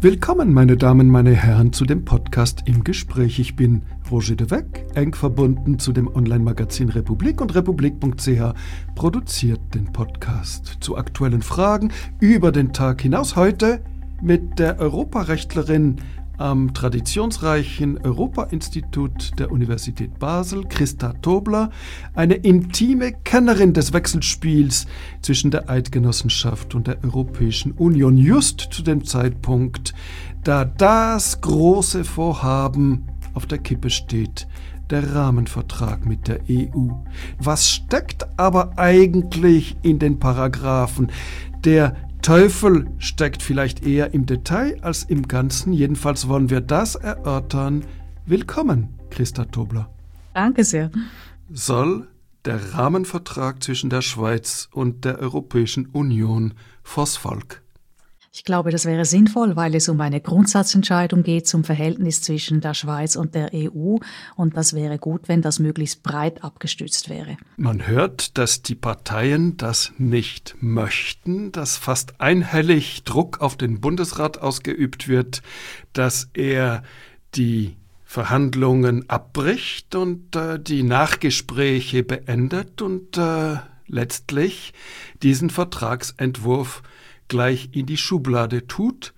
Willkommen, meine Damen, meine Herren, zu dem Podcast im Gespräch. Ich bin Roger de Weck, eng verbunden zu dem Online-Magazin Republik, und republik.ch produziert den Podcast zu aktuellen Fragen über den Tag hinaus. Heute mit der Europarechtlerin am traditionsreichen Europa-Institut der Universität Basel, Christa Tobler, eine intime Kennerin des Wechselspiels zwischen der Eidgenossenschaft und der Europäischen Union, just zu dem Zeitpunkt, da das große Vorhaben auf der Kippe steht, der Rahmenvertrag mit der EU. Was steckt aber eigentlich in den Paragraphen? Der Teufel steckt vielleicht eher im Detail als im Ganzen. Jedenfalls wollen wir das erörtern. Willkommen, Christa Tobler. Danke sehr. Soll der Rahmenvertrag zwischen der Schweiz und der Europäischen Union vors Volk? Ich glaube, das wäre sinnvoll, weil es um eine Grundsatzentscheidung geht zum Verhältnis zwischen der Schweiz und der EU. Und das wäre gut, wenn das möglichst breit abgestützt wäre. Man hört, dass die Parteien das nicht möchten, dass fast einhellig Druck auf den Bundesrat ausgeübt wird, dass er die Verhandlungen abbricht und die Nachgespräche beendet und letztlich diesen Vertragsentwurf gleich in die Schublade tut.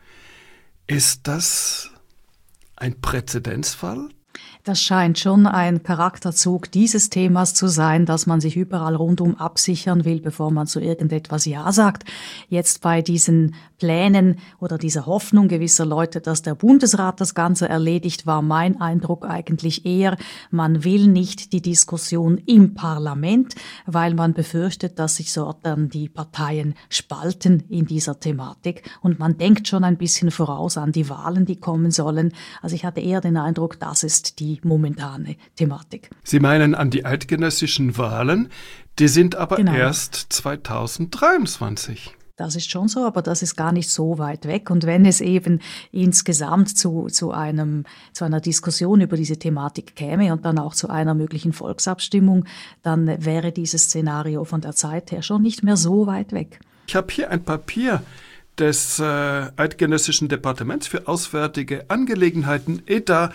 Ist das ein Präzedenzfall? Das scheint schon ein Charakterzug dieses Themas zu sein, dass man sich überall rundum absichern will, bevor man zu irgendetwas Ja sagt. Jetzt bei diesen Plänen oder dieser Hoffnung gewisser Leute, dass der Bundesrat das Ganze erledigt, war mein Eindruck eigentlich eher, man will nicht die Diskussion im Parlament, weil man befürchtet, dass sich so dann die Parteien spalten in dieser Thematik. Und man denkt schon ein bisschen voraus an die Wahlen, die kommen sollen. Also ich hatte eher den Eindruck, das ist die momentane Thematik. Sie meinen an die eidgenössischen Wahlen, die sind aber erst 2023. Das ist schon so, aber das ist gar nicht so weit weg. Und wenn es eben insgesamt zu einer Diskussion über diese Thematik käme und dann auch zu einer möglichen Volksabstimmung, dann wäre dieses Szenario von der Zeit her schon nicht mehr so weit weg. Ich habe hier ein Papier des Eidgenössischen Departements für Auswärtige Angelegenheiten, EDA.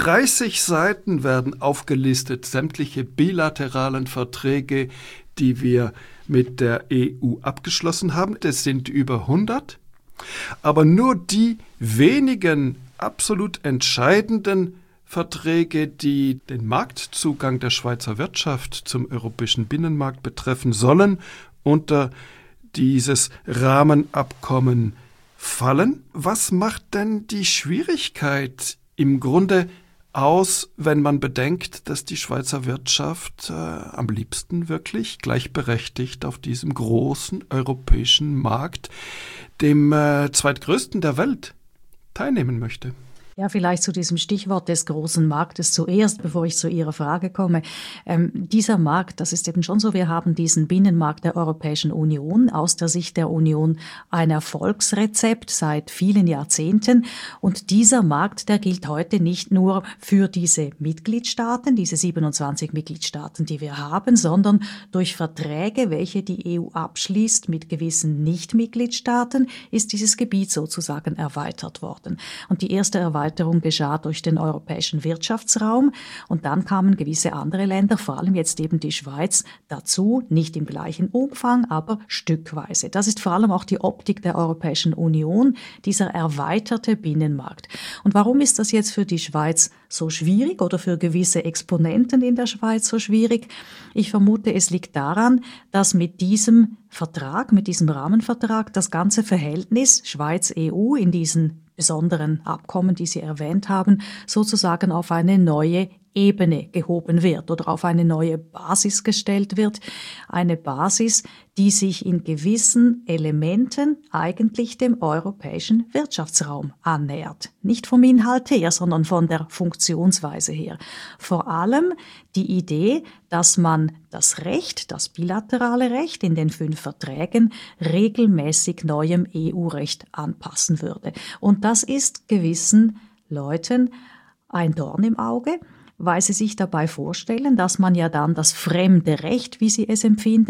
30 Seiten werden aufgelistet, sämtliche bilateralen Verträge, die wir mit der EU abgeschlossen haben. Das sind über 100. Aber nur die wenigen absolut entscheidenden Verträge, die den Marktzugang der Schweizer Wirtschaft zum europäischen Binnenmarkt betreffen, sollen unter dieses Rahmenabkommen fallen. Was macht denn die Schwierigkeit im Grunde aus, wenn man bedenkt, dass die Schweizer Wirtschaft am liebsten wirklich gleichberechtigt auf diesem großen europäischen Markt, dem zweitgrößten der Welt, teilnehmen möchte? Ja, vielleicht zu diesem Stichwort des großen Marktes zuerst, bevor ich zu Ihrer Frage komme. Dieser Markt, das ist eben schon so, wir haben diesen Binnenmarkt der Europäischen Union, aus der Sicht der Union ein Erfolgsrezept seit vielen Jahrzehnten. Und dieser Markt, der gilt heute nicht nur für diese Mitgliedstaaten, diese 27 Mitgliedstaaten, die wir haben, sondern durch Verträge, welche die EU abschließt mit gewissen Nicht-Mitgliedstaaten, ist dieses Gebiet sozusagen erweitert worden. Und die erste Erweiterung geschah durch den europäischen Wirtschaftsraum und dann kamen gewisse andere Länder, vor allem jetzt eben die Schweiz, dazu, nicht im gleichen Umfang, aber stückweise. Das ist vor allem auch die Optik der Europäischen Union, dieser erweiterte Binnenmarkt. Und warum ist das jetzt für die Schweiz so schwierig oder für gewisse Exponenten in der Schweiz so schwierig? Ich vermute, es liegt daran, dass mit diesem Vertrag, mit diesem Rahmenvertrag, das ganze Verhältnis Schweiz-EU in diesen besonderen Abkommen, die Sie erwähnt haben, sozusagen auf eine neue Ebene gehoben wird oder auf eine neue Basis gestellt wird. Eine Basis, die sich in gewissen Elementen eigentlich dem europäischen Wirtschaftsraum annähert. Nicht vom Inhalt her, sondern von der Funktionsweise her. Vor allem die Idee, dass man das Recht, das bilaterale Recht in den 5 Verträgen regelmäßig neuem EU-Recht anpassen würde. Und das ist gewissen Leuten ein Dorn im Auge, weil sie sich dabei vorstellen, dass man ja dann das fremde Recht, wie sie es empfinden,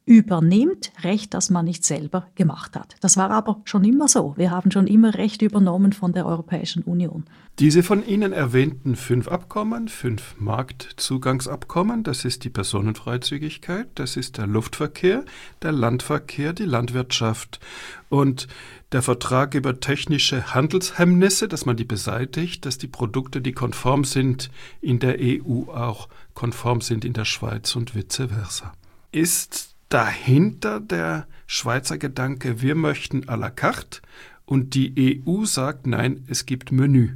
übernimmt Recht, das man nicht selber gemacht hat. Das war aber schon immer so. Wir haben schon immer Recht übernommen von der Europäischen Union. Diese von Ihnen erwähnten 5 Abkommen, 5 Marktzugangsabkommen, das ist die Personenfreizügigkeit, das ist der Luftverkehr, der Landverkehr, die Landwirtschaft und der Vertrag über technische Handelshemmnisse, dass man die beseitigt, dass die Produkte, die konform sind in der EU, auch konform sind in der Schweiz und vice versa. Ist dahinter der Schweizer Gedanke, wir möchten à la carte und die EU sagt, nein, es gibt Menü?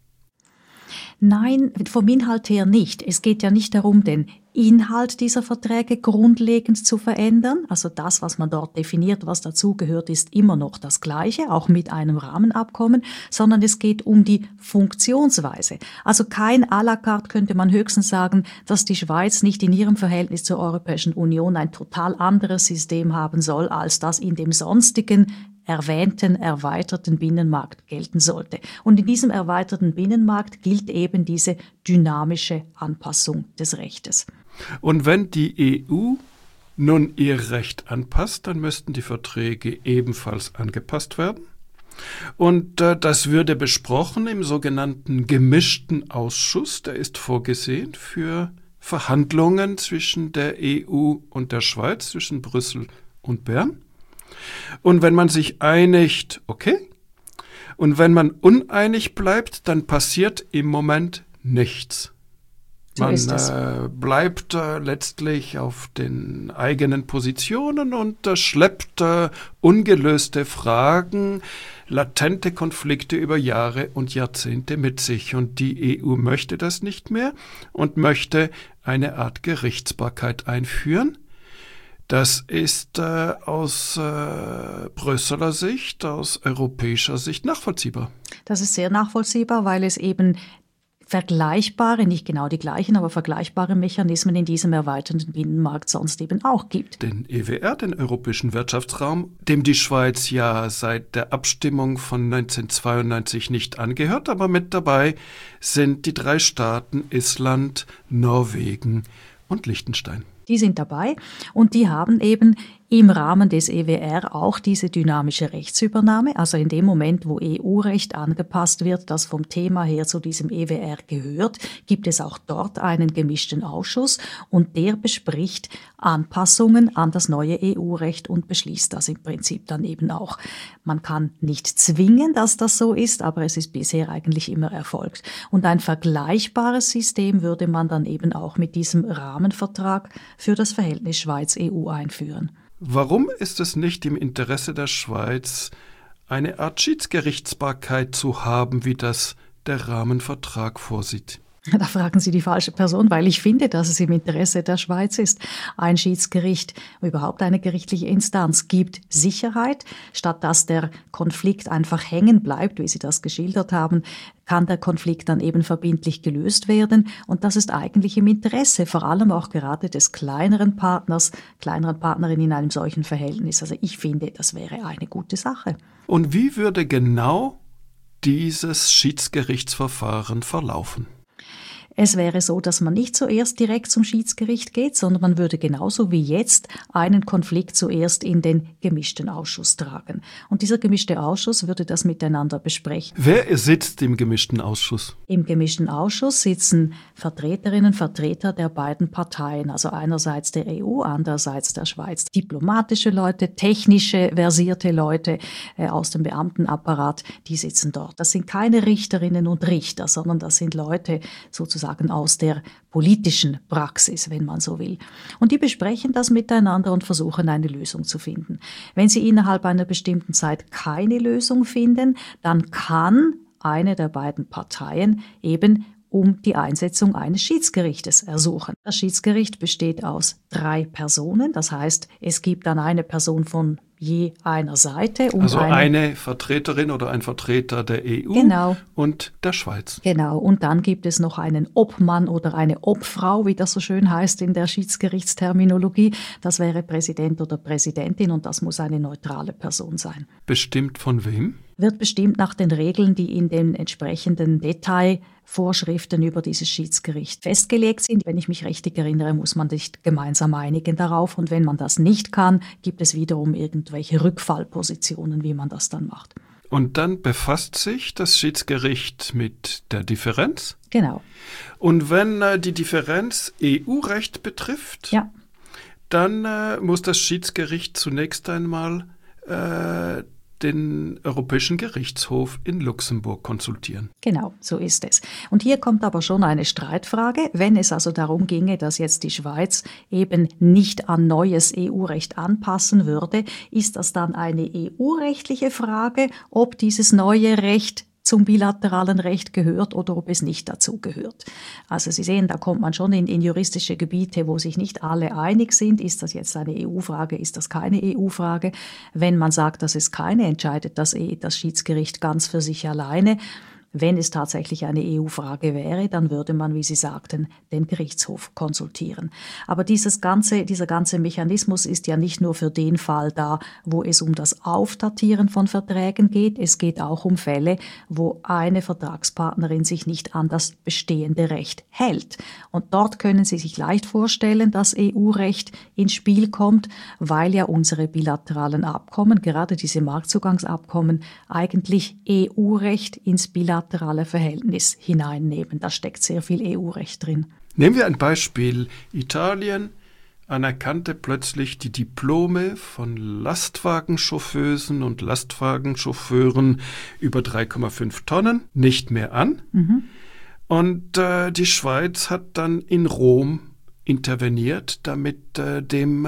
Nein, vom Inhalt her nicht. Es geht ja nicht darum, den Inhalt dieser Verträge grundlegend zu verändern. Also das, was man dort definiert, was dazugehört, ist immer noch das Gleiche, auch mit einem Rahmenabkommen, sondern es geht um die Funktionsweise. Also kein à la carte könnte man höchstens sagen, dass die Schweiz nicht in ihrem Verhältnis zur Europäischen Union ein total anderes System haben soll, als das in dem sonstigen erwähnten erweiterten Binnenmarkt gelten sollte. Und in diesem erweiterten Binnenmarkt gilt eben diese dynamische Anpassung des Rechtes. Und wenn die EU nun ihr Recht anpasst, dann müssten die Verträge ebenfalls angepasst werden. Und das würde besprochen im sogenannten gemischten Ausschuss. Der ist vorgesehen für Verhandlungen zwischen der EU und der Schweiz, zwischen Brüssel und Bern. Und wenn man sich einigt, okay. Und wenn man uneinig bleibt, dann passiert im Moment nichts. Man bleibt letztlich auf den eigenen Positionen und schleppt ungelöste Fragen, latente Konflikte über Jahre und Jahrzehnte mit sich. Und die EU möchte das nicht mehr und möchte eine Art Gerichtsbarkeit einführen. Das ist aus Brüsseler Sicht, aus europäischer Sicht nachvollziehbar. Das ist sehr nachvollziehbar, weil es eben vergleichbare, nicht genau die gleichen, aber vergleichbare Mechanismen in diesem erweiterten Binnenmarkt sonst eben auch gibt. Den EWR, den Europäischen Wirtschaftsraum, dem die Schweiz ja seit der Abstimmung von 1992 nicht angehört, aber mit dabei sind die 3 Staaten Island, Norwegen und Liechtenstein. Die sind dabei und die haben eben im Rahmen des EWR auch diese dynamische Rechtsübernahme, also in dem Moment, wo EU-Recht angepasst wird, das vom Thema her zu diesem EWR gehört, gibt es auch dort einen gemischten Ausschuss und der bespricht Anpassungen an das neue EU-Recht und beschließt das im Prinzip dann eben auch. Man kann nicht zwingen, dass das so ist, aber es ist bisher eigentlich immer erfolgt. Und ein vergleichbares System würde man dann eben auch mit diesem Rahmenvertrag für das Verhältnis Schweiz-EU einführen. Warum ist es nicht im Interesse der Schweiz, eine Art Schiedsgerichtsbarkeit zu haben, wie das der Rahmenvertrag vorsieht? Da fragen Sie die falsche Person, weil ich finde, dass es im Interesse der Schweiz ist. Ein Schiedsgericht, überhaupt eine gerichtliche Instanz, gibt Sicherheit. Statt dass der Konflikt einfach hängen bleibt, wie Sie das geschildert haben, kann der Konflikt dann eben verbindlich gelöst werden. Und das ist eigentlich im Interesse, vor allem auch gerade des kleineren Partnerin in einem solchen Verhältnis. Also ich finde, das wäre eine gute Sache. Und wie würde genau dieses Schiedsgerichtsverfahren verlaufen? Es wäre so, dass man nicht zuerst direkt zum Schiedsgericht geht, sondern man würde genauso wie jetzt einen Konflikt zuerst in den gemischten Ausschuss tragen. Und dieser gemischte Ausschuss würde das miteinander besprechen. Wer sitzt im gemischten Ausschuss? Im gemischten Ausschuss sitzen Vertreterinnen und Vertreter der beiden Parteien, also einerseits der EU, andererseits der Schweiz. Diplomatische Leute, technische, versierte Leute aus dem Beamtenapparat, die sitzen dort. Das sind keine Richterinnen und Richter, sondern das sind Leute sozusagen aus der politischen Praxis, wenn man so will. Und die besprechen das miteinander und versuchen, eine Lösung zu finden. Wenn sie innerhalb einer bestimmten Zeit keine Lösung finden, dann kann eine der beiden Parteien eben um die Einsetzung eines Schiedsgerichtes ersuchen. Das Schiedsgericht besteht aus 3 Personen, das heißt, es gibt dann eine Person von je einer Seite. Also eine Vertreterin oder ein Vertreter der EU und der Schweiz. Genau, und dann gibt es noch einen Obmann oder eine Obfrau, wie das so schön heißt in der Schiedsgerichtsterminologie. Das wäre Präsident oder Präsidentin und das muss eine neutrale Person sein. Bestimmt von wem? Wird bestimmt nach den Regeln, die in den entsprechenden Detailvorschriften über dieses Schiedsgericht festgelegt sind. Wenn ich mich richtig erinnere, muss man sich gemeinsam einigen darauf. Und wenn man das nicht kann, gibt es wiederum irgendwelche Rückfallpositionen, wie man das dann macht. Und dann befasst sich das Schiedsgericht mit der Differenz. Genau. Und wenn die Differenz EU-Recht betrifft, ja, dann muss das Schiedsgericht zunächst einmal den Europäischen Gerichtshof in Luxemburg konsultieren. Genau, so ist es. Und hier kommt aber schon eine Streitfrage. Wenn es also darum ginge, dass jetzt die Schweiz eben nicht an neues EU-Recht anpassen würde, ist das dann eine EU-rechtliche Frage, ob dieses neue Recht zum bilateralen Recht gehört oder ob es nicht dazu gehört. Also Sie sehen, da kommt man schon in juristische Gebiete, wo sich nicht alle einig sind. Ist das jetzt eine EU-Frage, ist das keine EU-Frage? Wenn man sagt, dass es keine, entscheidet das Schiedsgericht ganz für sich alleine. Wenn es tatsächlich eine EU-Frage wäre, dann würde man, wie Sie sagten, den Gerichtshof konsultieren. Aber dieser ganze Mechanismus ist ja nicht nur für den Fall da, wo es um das Aufdatieren von Verträgen geht. Es geht auch um Fälle, wo eine Vertragspartnerin sich nicht an das bestehende Recht hält. Und dort können Sie sich leicht vorstellen, dass EU-Recht ins Spiel kommt, weil ja unsere bilateralen Abkommen, gerade diese Marktzugangsabkommen, eigentlich EU-Recht ins bilaterale Verhältnis hineinnehmen. Da steckt sehr viel EU-Recht drin. Nehmen wir ein Beispiel. Italien anerkannte plötzlich die Diplome von Lastwagenchauffeusen und Lastwagenchauffeuren über 3,5 Tonnen nicht mehr an. Und die Schweiz hat dann in Rom interveniert, damit dem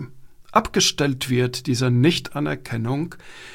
abgestellt wird, dieser Nichtanerkennung.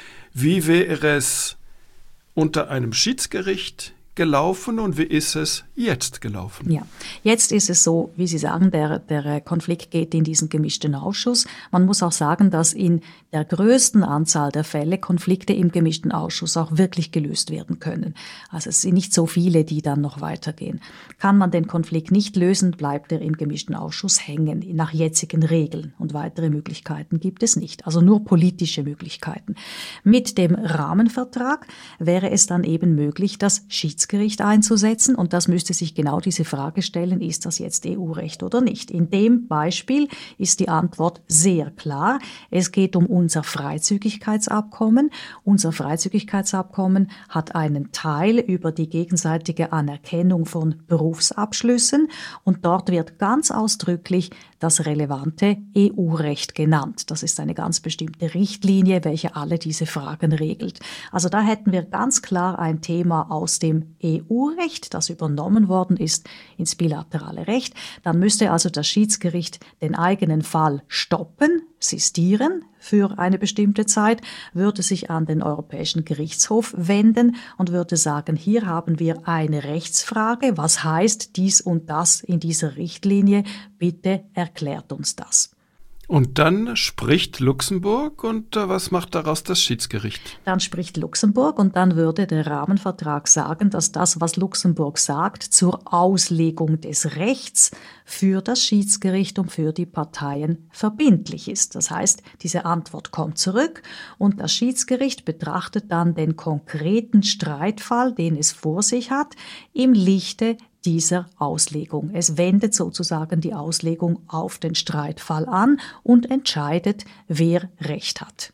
Wie wäre es unter einem Schiedsgericht gelaufen und wie ist es jetzt gelaufen? Ja, jetzt ist es so, wie Sie sagen, der Konflikt geht in diesen gemischten Ausschuss. Man muss auch sagen, dass in der größten Anzahl der Fälle Konflikte im gemischten Ausschuss auch wirklich gelöst werden können. Also es sind nicht so viele, die dann noch weitergehen. Kann man den Konflikt nicht lösen, bleibt er im gemischten Ausschuss hängen, nach jetzigen Regeln. Und weitere Möglichkeiten gibt es nicht, also nur politische Möglichkeiten. Mit dem Rahmenvertrag wäre es dann eben möglich, das Schiedsgericht einzusetzen und das müsste sich genau diese Frage stellen, ist das jetzt EU-Recht oder nicht? In dem Beispiel ist die Antwort sehr klar. Es geht um unser Freizügigkeitsabkommen. Unser Freizügigkeitsabkommen hat einen Teil über die gegenseitige Anerkennung von Berufsabschlüssen und dort wird ganz ausdrücklich das relevante EU-Recht genannt. Das ist eine ganz bestimmte Richtlinie, welche alle diese Fragen regelt. Also da hätten wir ganz klar ein Thema aus dem EU-Recht, das übernommen worden ist ins bilaterale Recht. Dann müsste also das Schiedsgericht den eigenen Fall stoppen, sistieren für eine bestimmte Zeit, würde sich an den Europäischen Gerichtshof wenden und würde sagen, hier haben wir eine Rechtsfrage, was heißt dies und das in dieser Richtlinie, bitte erklärt uns das. Und dann spricht Luxemburg und was macht daraus das Schiedsgericht? Dann spricht Luxemburg und dann würde der Rahmenvertrag sagen, dass das, was Luxemburg sagt, zur Auslegung des Rechts für das Schiedsgericht und für die Parteien verbindlich ist. Das heißt, diese Antwort kommt zurück und das Schiedsgericht betrachtet dann den konkreten Streitfall, den es vor sich hat, im Lichte dieser Auslegung. Es wendet sozusagen die Auslegung auf den Streitfall an und entscheidet, wer Recht hat.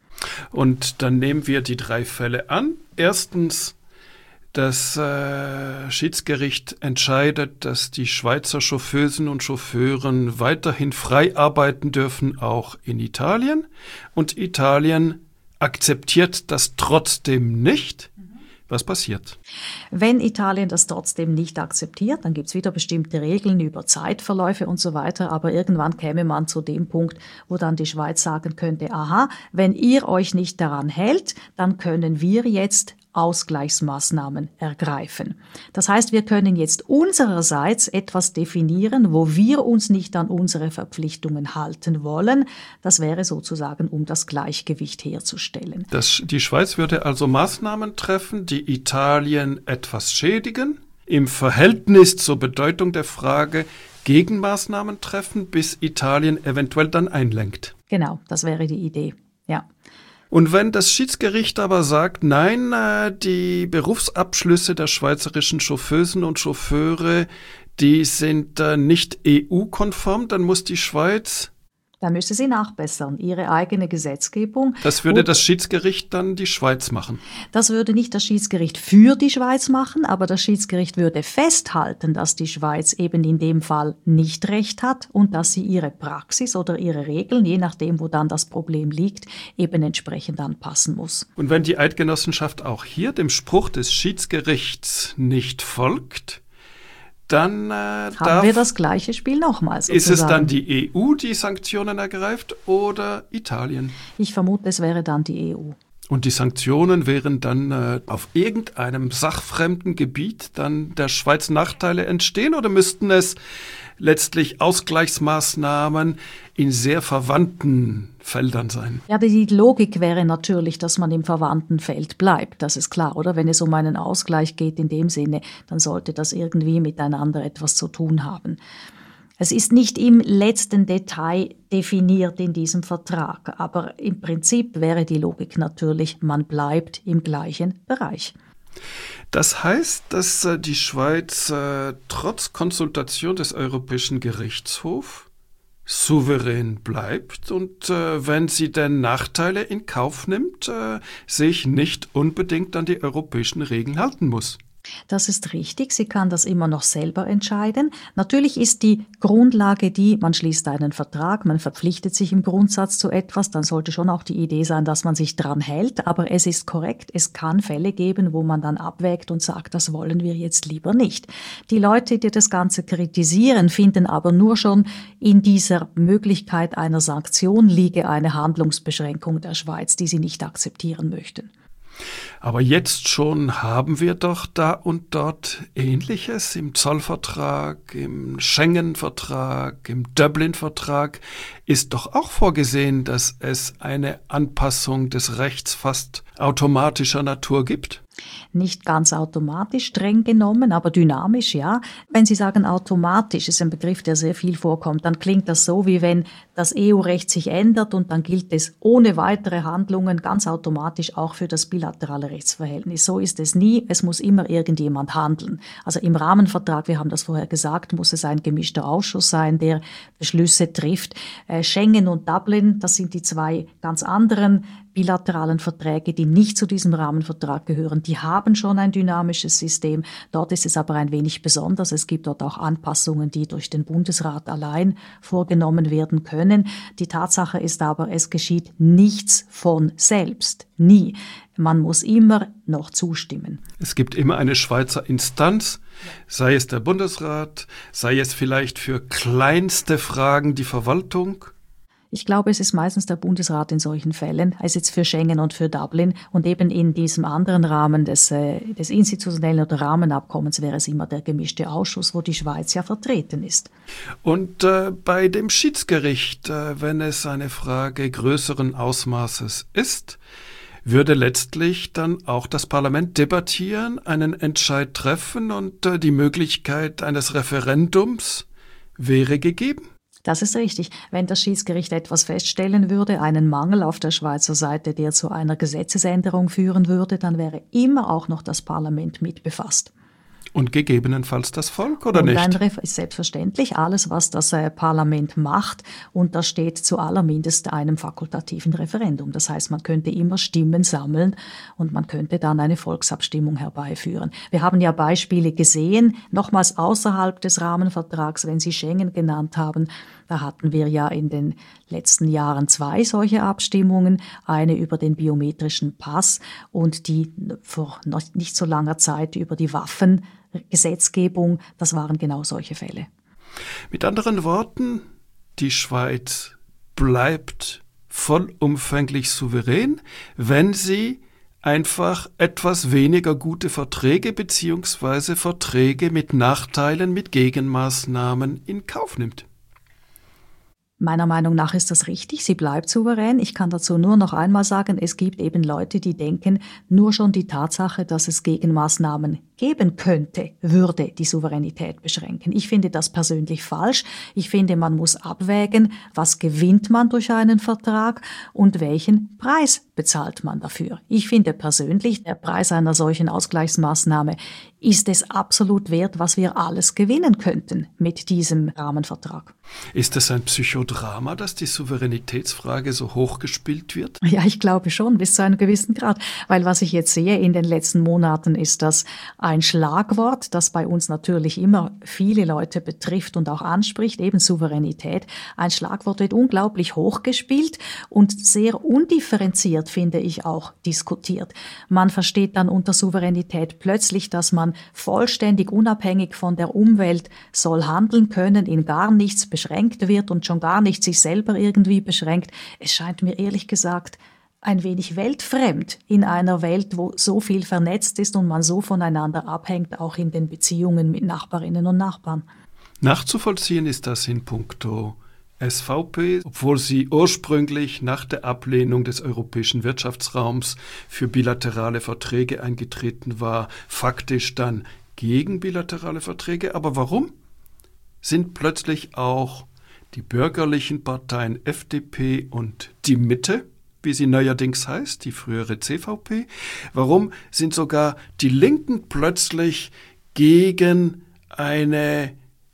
Und dann nehmen wir die 3 Fälle an. Erstens, das Schiedsgericht entscheidet, dass die Schweizer Chauffeusen und Chauffeuren weiterhin frei arbeiten dürfen, auch in Italien. Und Italien akzeptiert das trotzdem nicht. Was passiert? Wenn Italien das trotzdem nicht akzeptiert, dann gibt es wieder bestimmte Regeln über Zeitverläufe und so weiter, aber irgendwann käme man zu dem Punkt, wo dann die Schweiz sagen könnte, aha, wenn ihr euch nicht daran hält, dann können wir jetzt Ausgleichsmaßnahmen ergreifen. Das heißt, wir können jetzt unsererseits etwas definieren, wo wir uns nicht an unsere Verpflichtungen halten wollen. Das wäre sozusagen, um das Gleichgewicht herzustellen. Die Schweiz würde also Maßnahmen treffen, die Italien etwas schädigen, im Verhältnis zur Bedeutung der Frage Gegenmaßnahmen treffen, bis Italien eventuell dann einlenkt. Genau, das wäre die Idee, ja. Und wenn das Schiedsgericht aber sagt, nein, die Berufsabschlüsse der schweizerischen Chauffeusen und Chauffeure, die sind nicht EU-konform, dann muss die Schweiz... Da müsste sie nachbessern, ihre eigene Gesetzgebung. Das würde das Schiedsgericht dann die Schweiz machen? Das würde nicht das Schiedsgericht für die Schweiz machen, aber das Schiedsgericht würde festhalten, dass die Schweiz eben in dem Fall nicht recht hat und dass sie ihre Praxis oder ihre Regeln, je nachdem, wo dann das Problem liegt, eben entsprechend anpassen muss. Und wenn die Eidgenossenschaft auch hier dem Spruch des Schiedsgerichts nicht folgt, dann haben wir das gleiche Spiel nochmals. Ist es dann die EU, die Sanktionen ergreift, oder Italien? Ich vermute, es wäre dann die EU. Und die Sanktionen wären dann auf irgendeinem sachfremden Gebiet dann der Schweiz Nachteile entstehen, oder müssten es letztlich Ausgleichsmaßnahmen in sehr verwandten Feldern sein? Ja, die Logik wäre natürlich, dass man im verwandten Feld bleibt. Das ist klar, oder? Wenn es um einen Ausgleich geht in dem Sinne, dann sollte das irgendwie miteinander etwas zu tun haben. Es ist nicht im letzten Detail definiert in diesem Vertrag, aber im Prinzip wäre die Logik natürlich, man bleibt im gleichen Bereich. Das heißt, dass die Schweiz trotz Konsultation des Europäischen Gerichtshofs souverän bleibt und wenn sie denn Nachteile in Kauf nimmt, sich nicht unbedingt an die europäischen Regeln halten muss. Das ist richtig, sie kann das immer noch selber entscheiden. Natürlich ist die Grundlage die, man schließt einen Vertrag, man verpflichtet sich im Grundsatz zu etwas, dann sollte schon auch die Idee sein, dass man sich dran hält. Aber es ist korrekt, es kann Fälle geben, wo man dann abwägt und sagt, das wollen wir jetzt lieber nicht. Die Leute, die das Ganze kritisieren, finden aber nur schon in dieser Möglichkeit einer Sanktion liege eine Handlungsbeschränkung der Schweiz, die sie nicht akzeptieren möchten. Aber jetzt schon haben wir doch da und dort Ähnliches im Zollvertrag, im Schengen-Vertrag, im Dublin-Vertrag ist doch auch vorgesehen, dass es eine Anpassung des Rechts fast automatischer Natur gibt. Nicht ganz automatisch, streng genommen, aber dynamisch, ja. Wenn Sie sagen automatisch, ist ein Begriff, der sehr viel vorkommt, dann klingt das so, wie wenn das EU-Recht sich ändert und dann gilt es ohne weitere Handlungen ganz automatisch auch für das bilaterale Rechtsverhältnis. So ist es nie, es muss immer irgendjemand handeln. Also im Rahmenvertrag, wir haben das vorher gesagt, muss es ein gemischter Ausschuss sein, der Beschlüsse trifft. Schengen und Dublin, das sind die zwei ganz anderen bilateralen Verträge, die nicht zu diesem Rahmenvertrag gehören, die haben schon ein dynamisches System. Dort ist es aber ein wenig besonders. Es gibt dort auch Anpassungen, die durch den Bundesrat allein vorgenommen werden können. Die Tatsache ist aber, es geschieht nichts von selbst. Nie. Man muss immer noch zustimmen. Es gibt immer eine Schweizer Instanz, sei es der Bundesrat, sei es vielleicht für kleinste Fragen die Verwaltung. Ich glaube, es ist meistens der Bundesrat in solchen Fällen, also jetzt für Schengen und für Dublin. Und eben in diesem anderen Rahmen des institutionellen oder Rahmenabkommens wäre es immer der gemischte Ausschuss, wo die Schweiz ja vertreten ist. Und bei dem Schiedsgericht, wenn es eine Frage größeren Ausmaßes ist, würde letztlich dann auch das Parlament debattieren, einen Entscheid treffen und die Möglichkeit eines Referendums wäre gegeben? Das ist richtig. Wenn das Schiedsgericht etwas feststellen würde, einen Mangel auf der Schweizer Seite, der zu einer Gesetzesänderung führen würde, dann wäre immer auch noch das Parlament mit befasst. Und gegebenenfalls das Volk, oder nicht? Ist selbstverständlich alles, was das Parlament macht, untersteht zu allermindest einem fakultativen Referendum. Das heißt, man könnte immer Stimmen sammeln und man könnte dann eine Volksabstimmung herbeiführen. Wir haben ja Beispiele gesehen, nochmals außerhalb des Rahmenvertrags, wenn Sie Schengen genannt haben. Da hatten wir ja in den letzten Jahren 2 solche Abstimmungen, eine über den biometrischen Pass und die vor noch nicht so langer Zeit über die Waffengesetzgebung. Das waren genau solche Fälle. Mit anderen Worten, die Schweiz bleibt vollumfänglich souverän, wenn sie einfach etwas weniger gute Verträge bzw. Verträge mit Nachteilen, mit Gegenmaßnahmen in Kauf nimmt. Meiner Meinung nach ist das richtig, sie bleibt souverän. Ich kann dazu nur noch einmal sagen, es gibt eben Leute, die denken, nur schon die Tatsache, dass es Gegenmaßnahmen geben könnte, würde die Souveränität beschränken. Ich finde das persönlich falsch. Ich finde, man muss abwägen, was gewinnt man durch einen Vertrag und welchen Preis bezahlt man dafür. Ich finde persönlich, der Preis einer solchen Ausgleichsmaßnahme ist es absolut wert, was wir alles gewinnen könnten mit diesem Rahmenvertrag. Ist es ein Psychodrama, dass die Souveränitätsfrage so hochgespielt wird? Ja, ich glaube schon, bis zu einem gewissen Grad. Weil was ich jetzt sehe in den letzten Monaten ist das ein Schlagwort, das bei uns natürlich immer viele Leute betrifft und auch anspricht, eben Souveränität. Ein Schlagwort wird unglaublich hochgespielt und sehr undifferenziert, finde ich, auch diskutiert. Man versteht dann unter Souveränität plötzlich, dass man vollständig unabhängig von der Umwelt soll handeln können, in gar nichts beschränkt wird und schon gar nicht sich selber irgendwie beschränkt. Es scheint mir ehrlich gesagt ein wenig weltfremd in einer Welt, wo so viel vernetzt ist und man so voneinander abhängt, auch in den Beziehungen mit Nachbarinnen und Nachbarn. Nachzuvollziehen ist das in puncto SVP, obwohl sie ursprünglich nach der Ablehnung des europäischen Wirtschaftsraums für bilaterale Verträge eingetreten war, faktisch dann gegen bilaterale Verträge. Aber warum sind plötzlich auch die bürgerlichen Parteien FDP und die Mitte, wie sie neuerdings heißt, die frühere CVP, warum sind sogar die Linken plötzlich gegen eine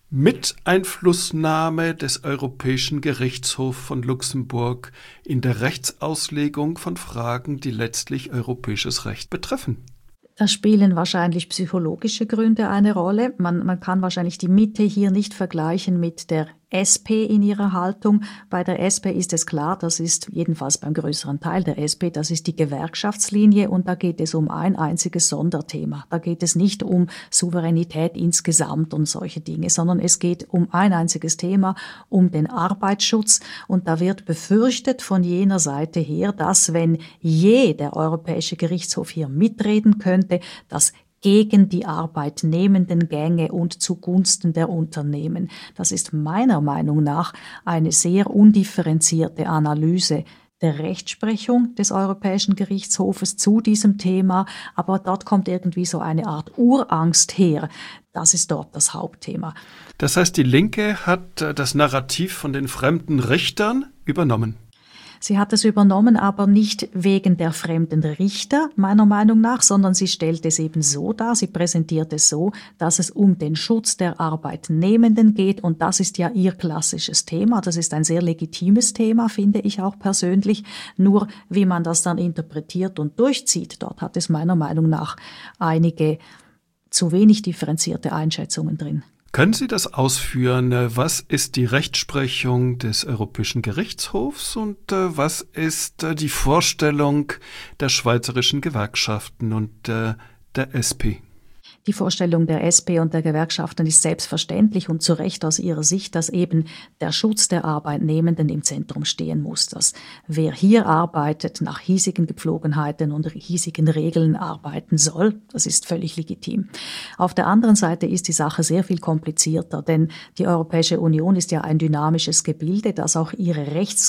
Miteinflussnahme des Europäischen Gerichtshofs von Luxemburg in der Rechtsauslegung von Fragen, die letztlich europäisches Recht betreffen? Da spielen wahrscheinlich psychologische Gründe eine Rolle. Man kann wahrscheinlich die Mitte hier nicht vergleichen mit der SP in ihrer Haltung. Bei der SP ist es klar, das ist jedenfalls beim größeren Teil der SP, das ist die Gewerkschaftslinie und da geht es um ein einziges Sonderthema. Da geht es nicht um Souveränität insgesamt und solche Dinge, sondern es geht um ein einziges Thema, um den Arbeitsschutz und da wird befürchtet von jener Seite her, dass wenn der Europäische Gerichtshof hier mitreden könnte, dass gegen die Arbeitnehmenden gänge und zugunsten der Unternehmen. Das ist meiner Meinung nach eine sehr undifferenzierte Analyse der Rechtsprechung des Europäischen Gerichtshofes zu diesem Thema, aber dort kommt irgendwie so eine Art Urangst her. Das ist dort das Hauptthema. Das heißt, die Linke hat das Narrativ von den fremden Richtern übernommen. Sie hat es übernommen, aber nicht wegen der fremden Richter, meiner Meinung nach, sondern sie stellt es eben so dar, sie präsentiert es so, dass es um den Schutz der Arbeitnehmenden geht und das ist ja ihr klassisches Thema. Das ist ein sehr legitimes Thema, finde ich auch persönlich. Nur wie man das dann interpretiert und durchzieht, dort hat es meiner Meinung nach einige zu wenig differenzierte Einschätzungen drin. Können Sie das ausführen? Was ist die Rechtsprechung des Europäischen Gerichtshofs und was ist die Vorstellung der schweizerischen Gewerkschaften und der SP? Die Vorstellung der SP und der Gewerkschaften ist selbstverständlich und zu Recht aus ihrer Sicht, dass eben der Schutz der Arbeitnehmenden im Zentrum stehen muss. Dass wer hier arbeitet, nach hiesigen Gepflogenheiten und hiesigen Regeln arbeiten soll, das ist völlig legitim. Auf der anderen Seite ist die Sache sehr viel komplizierter, denn die Europäische Union ist ja ein dynamisches Gebilde, das auch ihre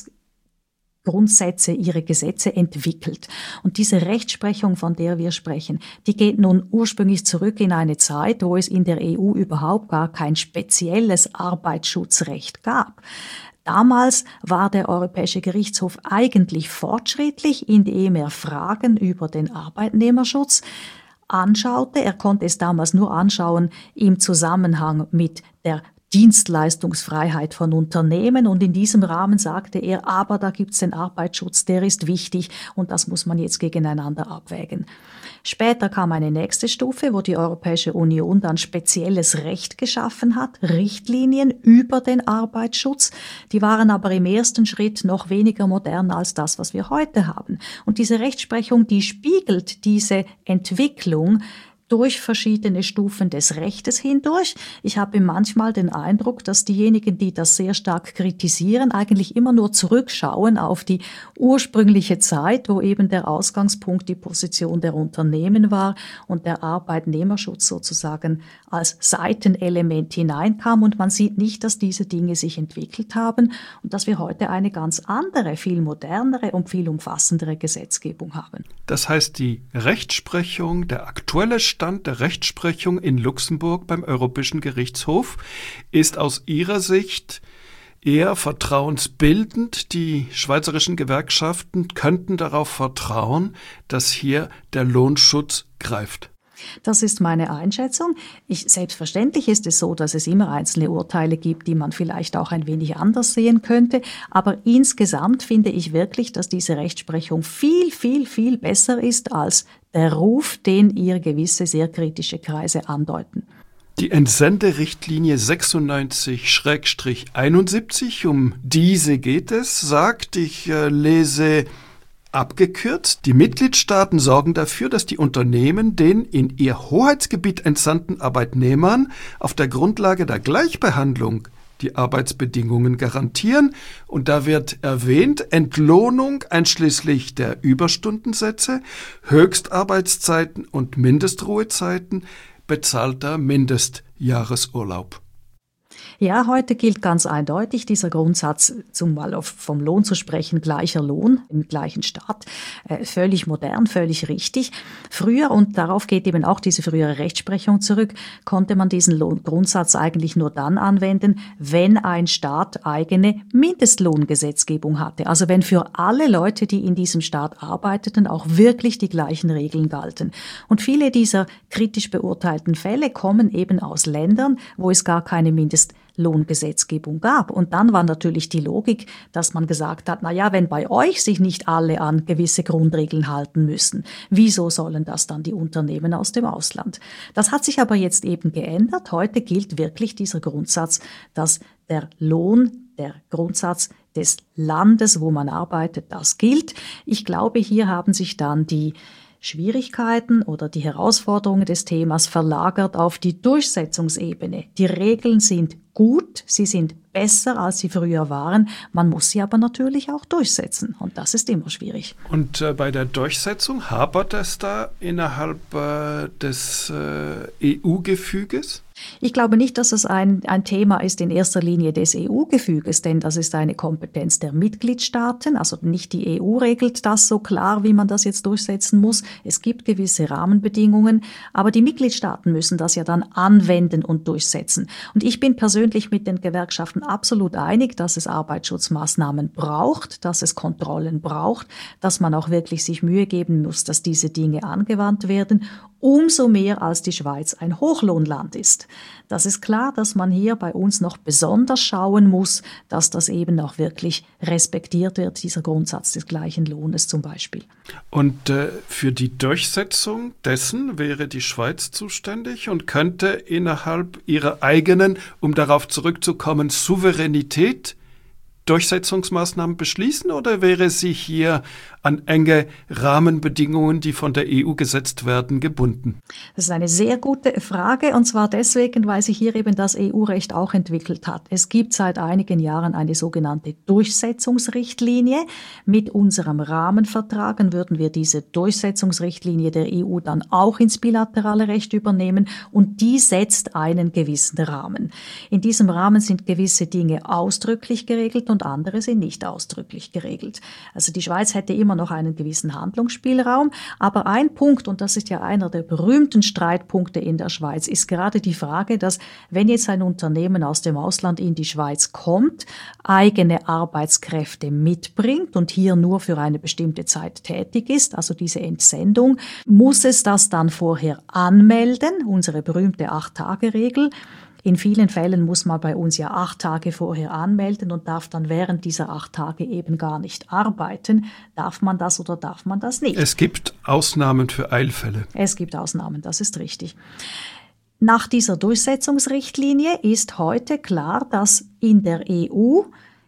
Rechtsgrundsätze, ihre Gesetze entwickelt. Und diese Rechtsprechung, von der wir sprechen, die geht nun ursprünglich zurück in eine Zeit, wo es in der EU überhaupt gar kein spezielles Arbeitsschutzrecht gab. Damals war der Europäische Gerichtshof eigentlich fortschrittlich, indem er Fragen über den Arbeitnehmerschutz anschaute. Er konnte es damals nur anschauen im Zusammenhang mit der Dienstleistungsfreiheit von Unternehmen und in diesem Rahmen sagte er, aber da gibt's den Arbeitsschutz, der ist wichtig und das muss man jetzt gegeneinander abwägen. Später kam eine nächste Stufe, wo die Europäische Union dann spezielles Recht geschaffen hat, Richtlinien über den Arbeitsschutz. Die waren aber im ersten Schritt noch weniger modern als das, was wir heute haben. Und diese Rechtsprechung, die spiegelt diese Entwicklung durch verschiedene Stufen des Rechtes hindurch. Ich habe manchmal den Eindruck, dass diejenigen, die das sehr stark kritisieren, eigentlich immer nur zurückschauen auf die ursprüngliche Zeit, wo eben der Ausgangspunkt die Position der Unternehmen war und der Arbeitnehmerschutz sozusagen als Seitenelement hineinkam. Und man sieht nicht, dass diese Dinge sich entwickelt haben und dass wir heute eine ganz andere, viel modernere und viel umfassendere Gesetzgebung haben. Das heißt, die Rechtsprechung, der aktuelle Stand der Rechtsprechung in Luxemburg beim Europäischen Gerichtshof ist aus Ihrer Sicht eher vertrauensbildend. Die schweizerischen Gewerkschaften könnten darauf vertrauen, dass hier der Lohnschutz greift. Das ist meine Einschätzung. Selbstverständlich ist es so, dass es immer einzelne Urteile gibt, die man vielleicht auch ein wenig anders sehen könnte. Aber insgesamt finde ich wirklich, dass diese Rechtsprechung viel, viel, viel besser ist als der Ruf, den ihr gewisse sehr kritische Kreise andeuten. Die Entsenderichtlinie 96/71, um diese geht es, sagt, ich lese abgekürzt, die Mitgliedstaaten sorgen dafür, dass die Unternehmen den in ihr Hoheitsgebiet entsandten Arbeitnehmern auf der Grundlage der Gleichbehandlung die Arbeitsbedingungen garantieren. Und da wird erwähnt, Entlohnung einschließlich der Überstundensätze, Höchstarbeitszeiten und Mindestruhezeiten, bezahlter Mindestjahresurlaub. Ja, heute gilt ganz eindeutig dieser Grundsatz, vom Lohn zu sprechen, gleicher Lohn im gleichen Staat, völlig modern, völlig richtig. Früher, und darauf geht eben auch diese frühere Rechtsprechung zurück, konnte man diesen Grundsatz eigentlich nur dann anwenden, wenn ein Staat eigene Mindestlohngesetzgebung hatte. Also wenn für alle Leute, die in diesem Staat arbeiteten, auch wirklich die gleichen Regeln galten. Und viele dieser kritisch beurteilten Fälle kommen eben aus Ländern, wo es gar keine Mindestlohngesetzgebung gab. Und dann war natürlich die Logik, dass man gesagt hat, na ja, wenn bei euch sich nicht alle an gewisse Grundregeln halten müssen, wieso sollen das dann die Unternehmen aus dem Ausland? Das hat sich aber jetzt eben geändert. Heute gilt wirklich dieser Grundsatz, dass der Lohn, der Grundsatz des Landes, wo man arbeitet, das gilt. Ich glaube, hier haben sich dann die Schwierigkeiten oder die Herausforderungen des Themas verlagert auf die Durchsetzungsebene. Die Regeln sind gut, sie sind besser, als sie früher waren. Man muss sie aber natürlich auch durchsetzen und das ist immer schwierig. Und bei der Durchsetzung hapert es da innerhalb des EU-Gefüges? Ich glaube nicht, dass es ein Thema ist in erster Linie des EU-Gefüges, denn das ist eine Kompetenz der Mitgliedstaaten. Also nicht die EU regelt das so klar, wie man das jetzt durchsetzen muss. Es gibt gewisse Rahmenbedingungen, aber die Mitgliedstaaten müssen das ja dann anwenden und durchsetzen. Und ich bin persönlich mit den Gewerkschaften absolut einig, dass es Arbeitsschutzmaßnahmen braucht, dass es Kontrollen braucht, dass man auch wirklich sich Mühe geben muss, dass diese Dinge angewandt werden. Umso mehr als die Schweiz ein Hochlohnland ist. Das ist klar, dass man hier bei uns noch besonders schauen muss, dass das eben auch wirklich respektiert wird, dieser Grundsatz des gleichen Lohnes zum Beispiel. Und für die Durchsetzung dessen wäre die Schweiz zuständig und könnte innerhalb ihrer eigenen, um darauf zurückzukommen, Souveränität Durchsetzungsmaßnahmen beschließen oder wäre sie hier an enge Rahmenbedingungen, die von der EU gesetzt werden, gebunden? Das ist eine sehr gute Frage und zwar deswegen, weil sich hier eben das EU-Recht auch entwickelt hat. Es gibt seit einigen Jahren eine sogenannte Durchsetzungsrichtlinie. Mit unserem Rahmenvertrag würden wir diese Durchsetzungsrichtlinie der EU dann auch ins bilaterale Recht übernehmen und die setzt einen gewissen Rahmen. In diesem Rahmen sind gewisse Dinge ausdrücklich geregelt und andere sind nicht ausdrücklich geregelt. Also die Schweiz hätte immer noch einen gewissen Handlungsspielraum, aber ein Punkt, und das ist ja einer der berühmten Streitpunkte in der Schweiz, ist gerade die Frage, dass wenn jetzt ein Unternehmen aus dem Ausland in die Schweiz kommt, eigene Arbeitskräfte mitbringt und hier nur für eine bestimmte Zeit tätig ist, also diese Entsendung, muss es das dann vorher anmelden, unsere berühmte 8-Tage-Regel. In vielen Fällen muss man bei uns ja 8 Tage vorher anmelden und darf dann während dieser 8 Tage eben gar nicht arbeiten. Darf man das oder darf man das nicht? Es gibt Ausnahmen für Eilfälle. Es gibt Ausnahmen, das ist richtig. Nach dieser Durchsetzungsrichtlinie ist heute klar, dass in der EU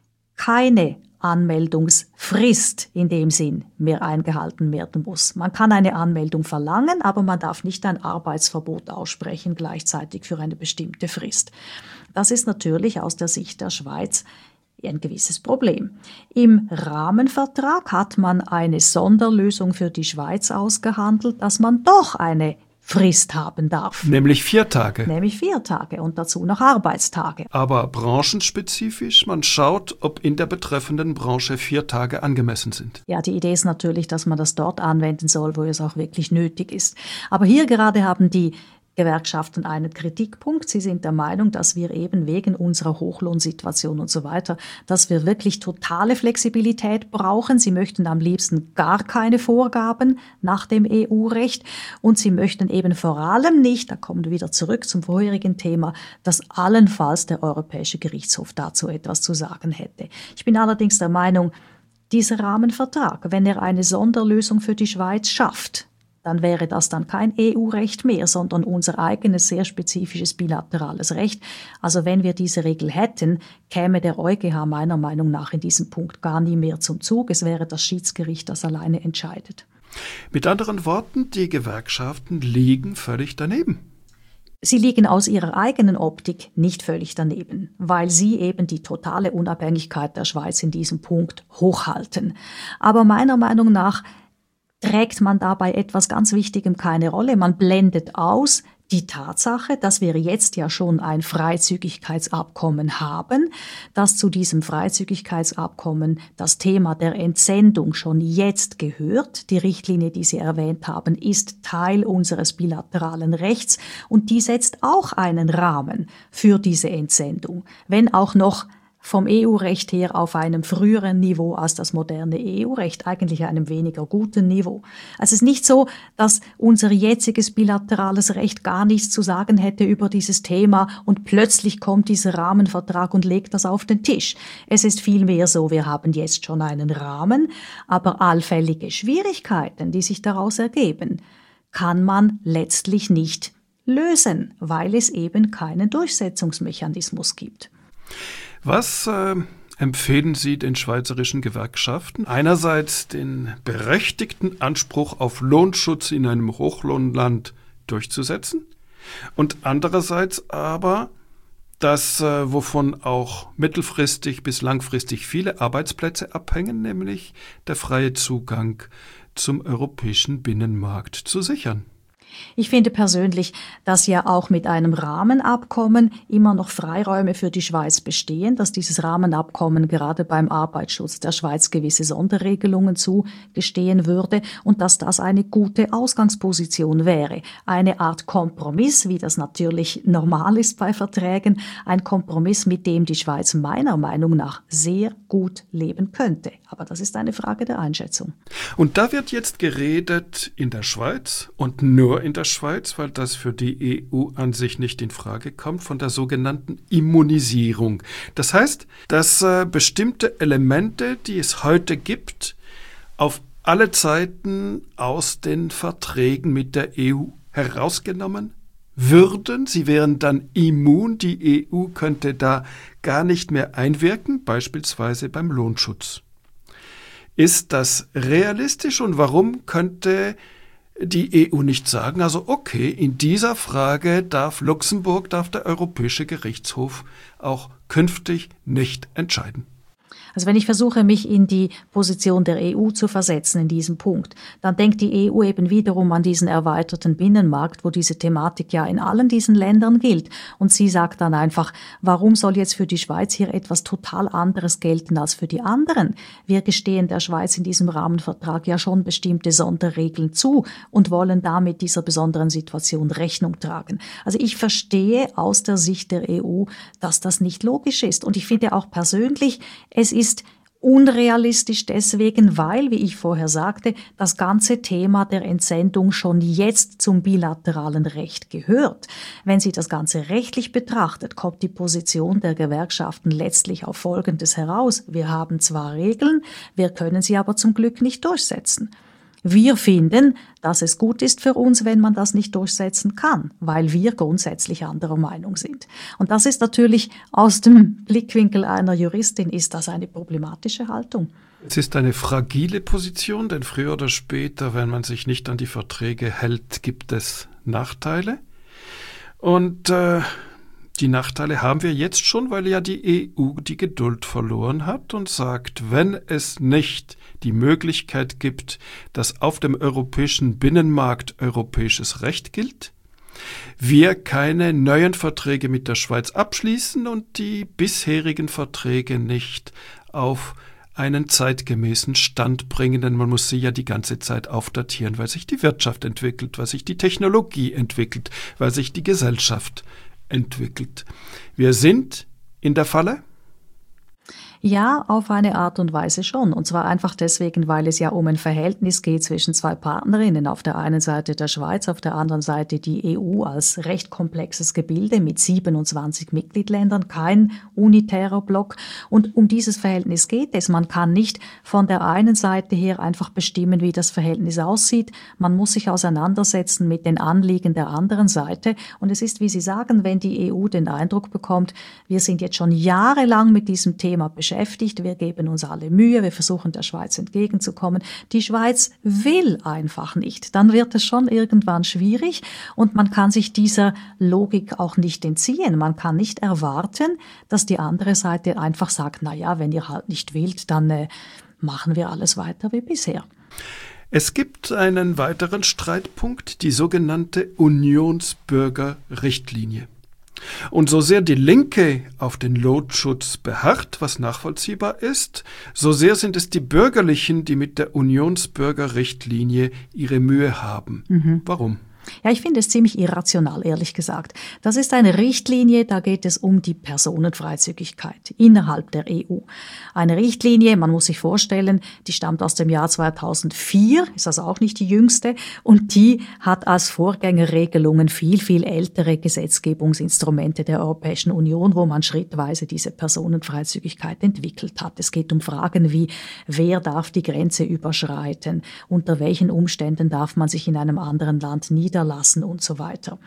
keine Anmeldungsfrist in dem Sinn mehr eingehalten werden muss. Man kann eine Anmeldung verlangen, aber man darf nicht ein Arbeitsverbot aussprechen, gleichzeitig für eine bestimmte Frist. Das ist natürlich aus der Sicht der Schweiz ein gewisses Problem. Im Rahmenvertrag hat man eine Sonderlösung für die Schweiz ausgehandelt, dass man doch eine Frist haben darf. Nämlich 4 Tage. Nämlich 4 Tage und dazu noch Arbeitstage. Aber branchenspezifisch, man schaut, ob in der betreffenden Branche 4 Tage angemessen sind. Ja, die Idee ist natürlich, dass man das dort anwenden soll, wo es auch wirklich nötig ist. Aber hier gerade haben die Gewerkschaften einen Kritikpunkt. Sie sind der Meinung, dass wir eben wegen unserer Hochlohnsituation und so weiter, dass wir wirklich totale Flexibilität brauchen. Sie möchten am liebsten gar keine Vorgaben nach dem EU-Recht und sie möchten eben vor allem nicht, da kommen wir wieder zurück zum vorherigen Thema, dass allenfalls der Europäische Gerichtshof dazu etwas zu sagen hätte. Ich bin allerdings der Meinung, dieser Rahmenvertrag, wenn er eine Sonderlösung für die Schweiz schafft, dann wäre das dann kein EU-Recht mehr, sondern unser eigenes sehr spezifisches bilaterales Recht. Also wenn wir diese Regel hätten, käme der EuGH meiner Meinung nach in diesem Punkt gar nie mehr zum Zug. Es wäre das Schiedsgericht, das alleine entscheidet. Mit anderen Worten, die Gewerkschaften liegen völlig daneben. Sie liegen aus ihrer eigenen Optik nicht völlig daneben, weil sie eben die totale Unabhängigkeit der Schweiz in diesem Punkt hochhalten. Aber meiner Meinung nach trägt man dabei etwas ganz Wichtigem keine Rolle. Man blendet aus die Tatsache, dass wir jetzt ja schon ein Freizügigkeitsabkommen haben, dass zu diesem Freizügigkeitsabkommen das Thema der Entsendung schon jetzt gehört. Die Richtlinie, die Sie erwähnt haben, ist Teil unseres bilateralen Rechts und die setzt auch einen Rahmen für diese Entsendung, wenn auch noch vom EU-Recht her auf einem früheren Niveau als das moderne EU-Recht, eigentlich einem weniger guten Niveau. Also es ist nicht so, dass unser jetziges bilaterales Recht gar nichts zu sagen hätte über dieses Thema und plötzlich kommt dieser Rahmenvertrag und legt das auf den Tisch. Es ist vielmehr so, wir haben jetzt schon einen Rahmen, aber allfällige Schwierigkeiten, die sich daraus ergeben, kann man letztlich nicht lösen, weil es eben keinen Durchsetzungsmechanismus gibt. Was empfehlen Sie den schweizerischen Gewerkschaften? Einerseits den berechtigten Anspruch auf Lohnschutz in einem Hochlohnland durchzusetzen und andererseits aber das, wovon auch mittelfristig bis langfristig viele Arbeitsplätze abhängen, nämlich der freie Zugang zum europäischen Binnenmarkt zu sichern. Ich finde persönlich, dass ja auch mit einem Rahmenabkommen immer noch Freiräume für die Schweiz bestehen, dass dieses Rahmenabkommen gerade beim Arbeitsschutz der Schweiz gewisse Sonderregelungen zugestehen würde und dass das eine gute Ausgangsposition wäre. Eine Art Kompromiss, wie das natürlich normal ist bei Verträgen, ein Kompromiss, mit dem die Schweiz meiner Meinung nach sehr gut leben könnte. Aber das ist eine Frage der Einschätzung. Und da wird jetzt geredet in der Schweiz und nur in der Schweiz, weil das für die EU an sich nicht in Frage kommt, von der sogenannten Immunisierung. Das heißt, dass bestimmte Elemente, die es heute gibt, auf alle Zeiten aus den Verträgen mit der EU herausgenommen würden. Sie wären dann immun. Die EU könnte da gar nicht mehr einwirken, beispielsweise beim Lohnschutz. Ist das realistisch und warum könnte die EU nicht sagen, also okay, in dieser Frage darf der Europäische Gerichtshof auch künftig nicht entscheiden? Also wenn ich versuche, mich in die Position der EU zu versetzen in diesem Punkt, dann denkt die EU eben wiederum an diesen erweiterten Binnenmarkt, wo diese Thematik ja in allen diesen Ländern gilt. Und sie sagt dann einfach, warum soll jetzt für die Schweiz hier etwas total anderes gelten als für die anderen? Wir gestehen der Schweiz in diesem Rahmenvertrag ja schon bestimmte Sonderregeln zu und wollen damit dieser besonderen Situation Rechnung tragen. Also ich verstehe aus der Sicht der EU, dass das nicht logisch ist. Und ich finde auch persönlich, es ist unrealistisch deswegen, weil, wie ich vorher sagte, das ganze Thema der Entsendung schon jetzt zum bilateralen Recht gehört. Wenn sie das Ganze rechtlich betrachtet, kommt die Position der Gewerkschaften letztlich auf Folgendes heraus. Wir haben zwar Regeln, wir können sie aber zum Glück nicht durchsetzen. Wir finden, dass es gut ist für uns, wenn man das nicht durchsetzen kann, weil wir grundsätzlich anderer Meinung sind. Und das ist natürlich aus dem Blickwinkel einer Juristin ist das eine problematische Haltung. Es ist eine fragile Position, denn früher oder später, wenn man sich nicht an die Verträge hält, gibt es Nachteile. Und Die Nachteile haben wir jetzt schon, weil ja die EU die Geduld verloren hat und sagt, wenn es nicht die Möglichkeit gibt, dass auf dem europäischen Binnenmarkt europäisches Recht gilt, wir keine neuen Verträge mit der Schweiz abschließen und die bisherigen Verträge nicht auf einen zeitgemäßen Stand bringen, denn man muss sie ja die ganze Zeit aufdatieren, weil sich die Wirtschaft entwickelt, weil sich die Technologie entwickelt, weil sich die Gesellschaft entwickelt. Wir sind in der Falle? Ja, auf eine Art und Weise schon. Und zwar einfach deswegen, weil es ja um ein Verhältnis geht zwischen zwei Partnerinnen. Auf der einen Seite der Schweiz, auf der anderen Seite die EU als recht komplexes Gebilde mit 27 Mitgliedsländern, kein unitärer Block. Und um dieses Verhältnis geht es. Man kann nicht von der einen Seite her einfach bestimmen, wie das Verhältnis aussieht. Man muss sich auseinandersetzen mit den Anliegen der anderen Seite. Und es ist, wie Sie sagen, wenn die EU den Eindruck bekommt, wir sind jetzt schon jahrelang mit diesem Thema beschäftigt, wir geben uns alle Mühe, wir versuchen der Schweiz entgegenzukommen. Die Schweiz will einfach nicht. Dann wird es schon irgendwann schwierig und man kann sich dieser Logik auch nicht entziehen. Man kann nicht erwarten, dass die andere Seite einfach sagt, na ja, wenn ihr halt nicht wollt, dann machen wir alles weiter wie bisher. Es gibt einen weiteren Streitpunkt, die sogenannte Unionsbürgerrichtlinie. Und so sehr die Linke auf den Lotschutz beharrt, was nachvollziehbar ist, so sehr sind es die Bürgerlichen, die mit der Unionsbürgerrichtlinie ihre Mühe haben. Warum? Ja, ich finde es ziemlich irrational, ehrlich gesagt. Das ist eine Richtlinie, da geht es um die Personenfreizügigkeit innerhalb der EU. Eine Richtlinie, man muss sich vorstellen, die stammt aus dem Jahr 2004, ist also auch nicht die jüngste, und die hat als Vorgängerregelungen viel ältere Gesetzgebungsinstrumente der Europäischen Union, wo man schrittweise diese Personenfreizügigkeit entwickelt hat. Es geht um Fragen wie, wer darf die Grenze überschreiten, unter welchen Umständen darf man sich in einem anderen Land niederlassen und so weiter.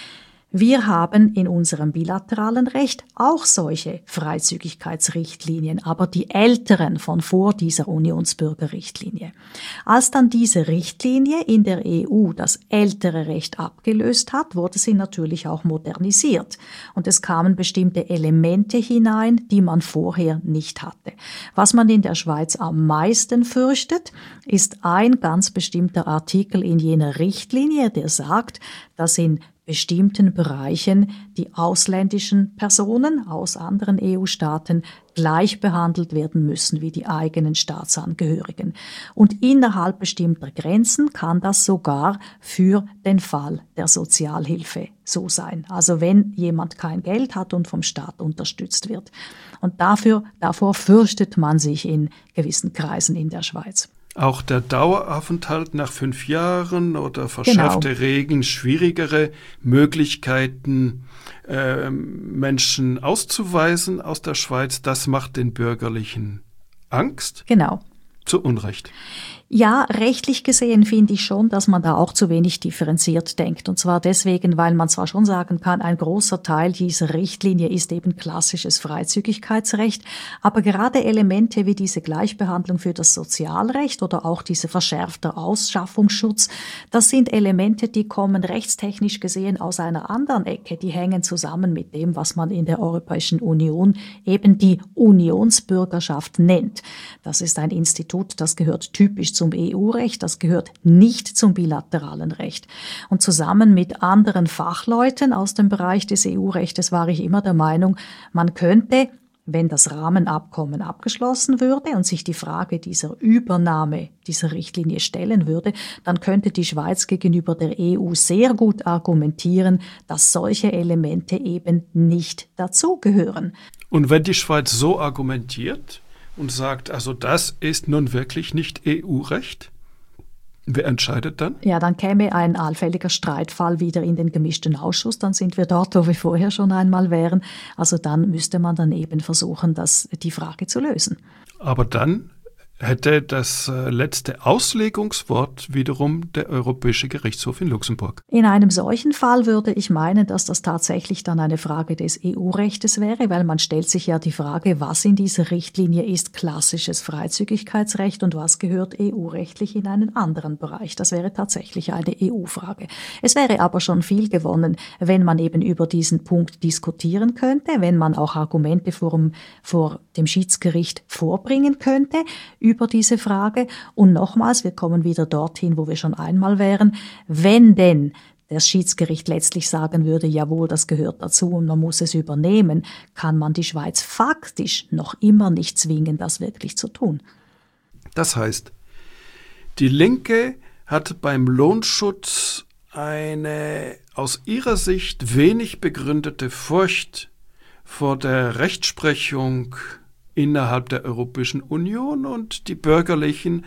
Wir haben in unserem bilateralen Recht auch solche Freizügigkeitsrichtlinien, aber die älteren von vor dieser Unionsbürgerrichtlinie. Als dann diese Richtlinie in der EU das ältere Recht abgelöst hat, wurde sie natürlich auch modernisiert. Und es kamen bestimmte Elemente hinein, die man vorher nicht hatte. Was man in der Schweiz am meisten fürchtet, ist ein ganz bestimmter Artikel in jener Richtlinie, der sagt, dass in bestimmten Bereichen die ausländischen Personen aus anderen EU-Staaten gleich behandelt werden müssen wie die eigenen Staatsangehörigen. Und innerhalb bestimmter Grenzen kann das sogar für den Fall der Sozialhilfe so sein. Also wenn jemand kein Geld hat und vom Staat unterstützt wird. Und davor fürchtet man sich in gewissen Kreisen in der Schweiz. Auch der Daueraufenthalt nach 5 Jahren oder verschärfte Regeln, schwierigere Möglichkeiten, Menschen auszuweisen aus der Schweiz, das macht den Bürgerlichen Angst. Genau. Zu Unrecht. Ja, rechtlich gesehen finde ich schon, dass man da auch zu wenig differenziert denkt. Und zwar deswegen, weil man zwar schon sagen kann, ein großer Teil dieser Richtlinie ist eben klassisches Freizügigkeitsrecht, aber gerade Elemente wie diese Gleichbehandlung für das Sozialrecht oder auch dieser verschärfte Ausschaffungsschutz, das sind Elemente, die kommen rechtstechnisch gesehen aus einer anderen Ecke. Die hängen zusammen mit dem, was man in der Europäischen Union eben die Unionsbürgerschaft nennt. Das ist ein Institut, das gehört typisch zum EU-Recht, das gehört nicht zum bilateralen Recht. Und zusammen mit anderen Fachleuten aus dem Bereich des EU-Rechtes war ich immer der Meinung, man könnte, wenn das Rahmenabkommen abgeschlossen würde und sich die Frage dieser Übernahme dieser Richtlinie stellen würde, dann könnte die Schweiz gegenüber der EU sehr gut argumentieren, dass solche Elemente eben nicht dazugehören. Und wenn die Schweiz so argumentiert und sagt, also das ist nun wirklich nicht EU-Recht, wer entscheidet dann? Ja, dann käme ein allfälliger Streitfall wieder in den gemischten Ausschuss, dann sind wir dort, wo wir vorher schon einmal wären. Also dann müsste man dann eben versuchen, die Frage zu lösen. Aber dann hätte das letzte Auslegungswort wiederum der Europäische Gerichtshof in Luxemburg. In einem solchen Fall würde ich meinen, dass das tatsächlich dann eine Frage des EU-Rechtes wäre, weil man stellt sich ja die Frage, was in dieser Richtlinie ist klassisches Freizügigkeitsrecht und was gehört EU-rechtlich in einen anderen Bereich. Das wäre tatsächlich eine EU-Frage. Es wäre aber schon viel gewonnen, wenn man eben über diesen Punkt diskutieren könnte, wenn man auch Argumente vor dem Schiedsgericht vorbringen könnte über diese Frage. Und nochmals, wir kommen wieder dorthin, wo wir schon einmal wären. Wenn denn das Schiedsgericht letztlich sagen würde, jawohl, das gehört dazu und man muss es übernehmen, kann man die Schweiz faktisch noch immer nicht zwingen, das wirklich zu tun. Das heißt, die Linke hat beim Lohnschutz eine aus ihrer Sicht wenig begründete Furcht vor der Rechtsprechung innerhalb der Europäischen Union und die Bürgerlichen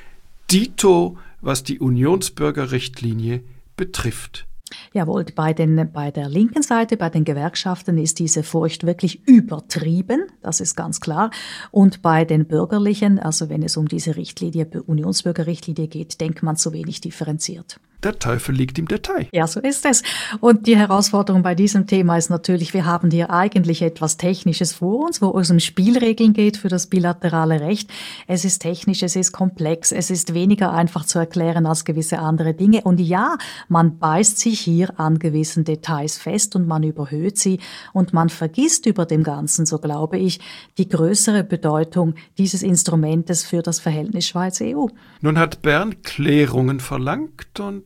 dito, was die Unionsbürgerrichtlinie betrifft. Jawohl, bei der linken Seite, bei den Gewerkschaften ist diese Furcht wirklich übertrieben, das ist ganz klar. Und bei den Bürgerlichen, also wenn es um diese Richtlinie, Unionsbürgerrichtlinie geht, denkt man zu wenig differenziert. Der Teufel liegt im Detail. Ja, so ist es. Und die Herausforderung bei diesem Thema ist natürlich, wir haben hier eigentlich etwas Technisches vor uns, wo es um Spielregeln geht für das bilaterale Recht. Es ist technisch, es ist komplex, es ist weniger einfach zu erklären als gewisse andere Dinge. Und ja, man beißt sich hier an gewissen Details fest und man überhöht sie und man vergisst über dem Ganzen, so glaube ich, die größere Bedeutung dieses Instrumentes für das Verhältnis Schweiz-EU. Nun hat Bern Klärungen verlangt und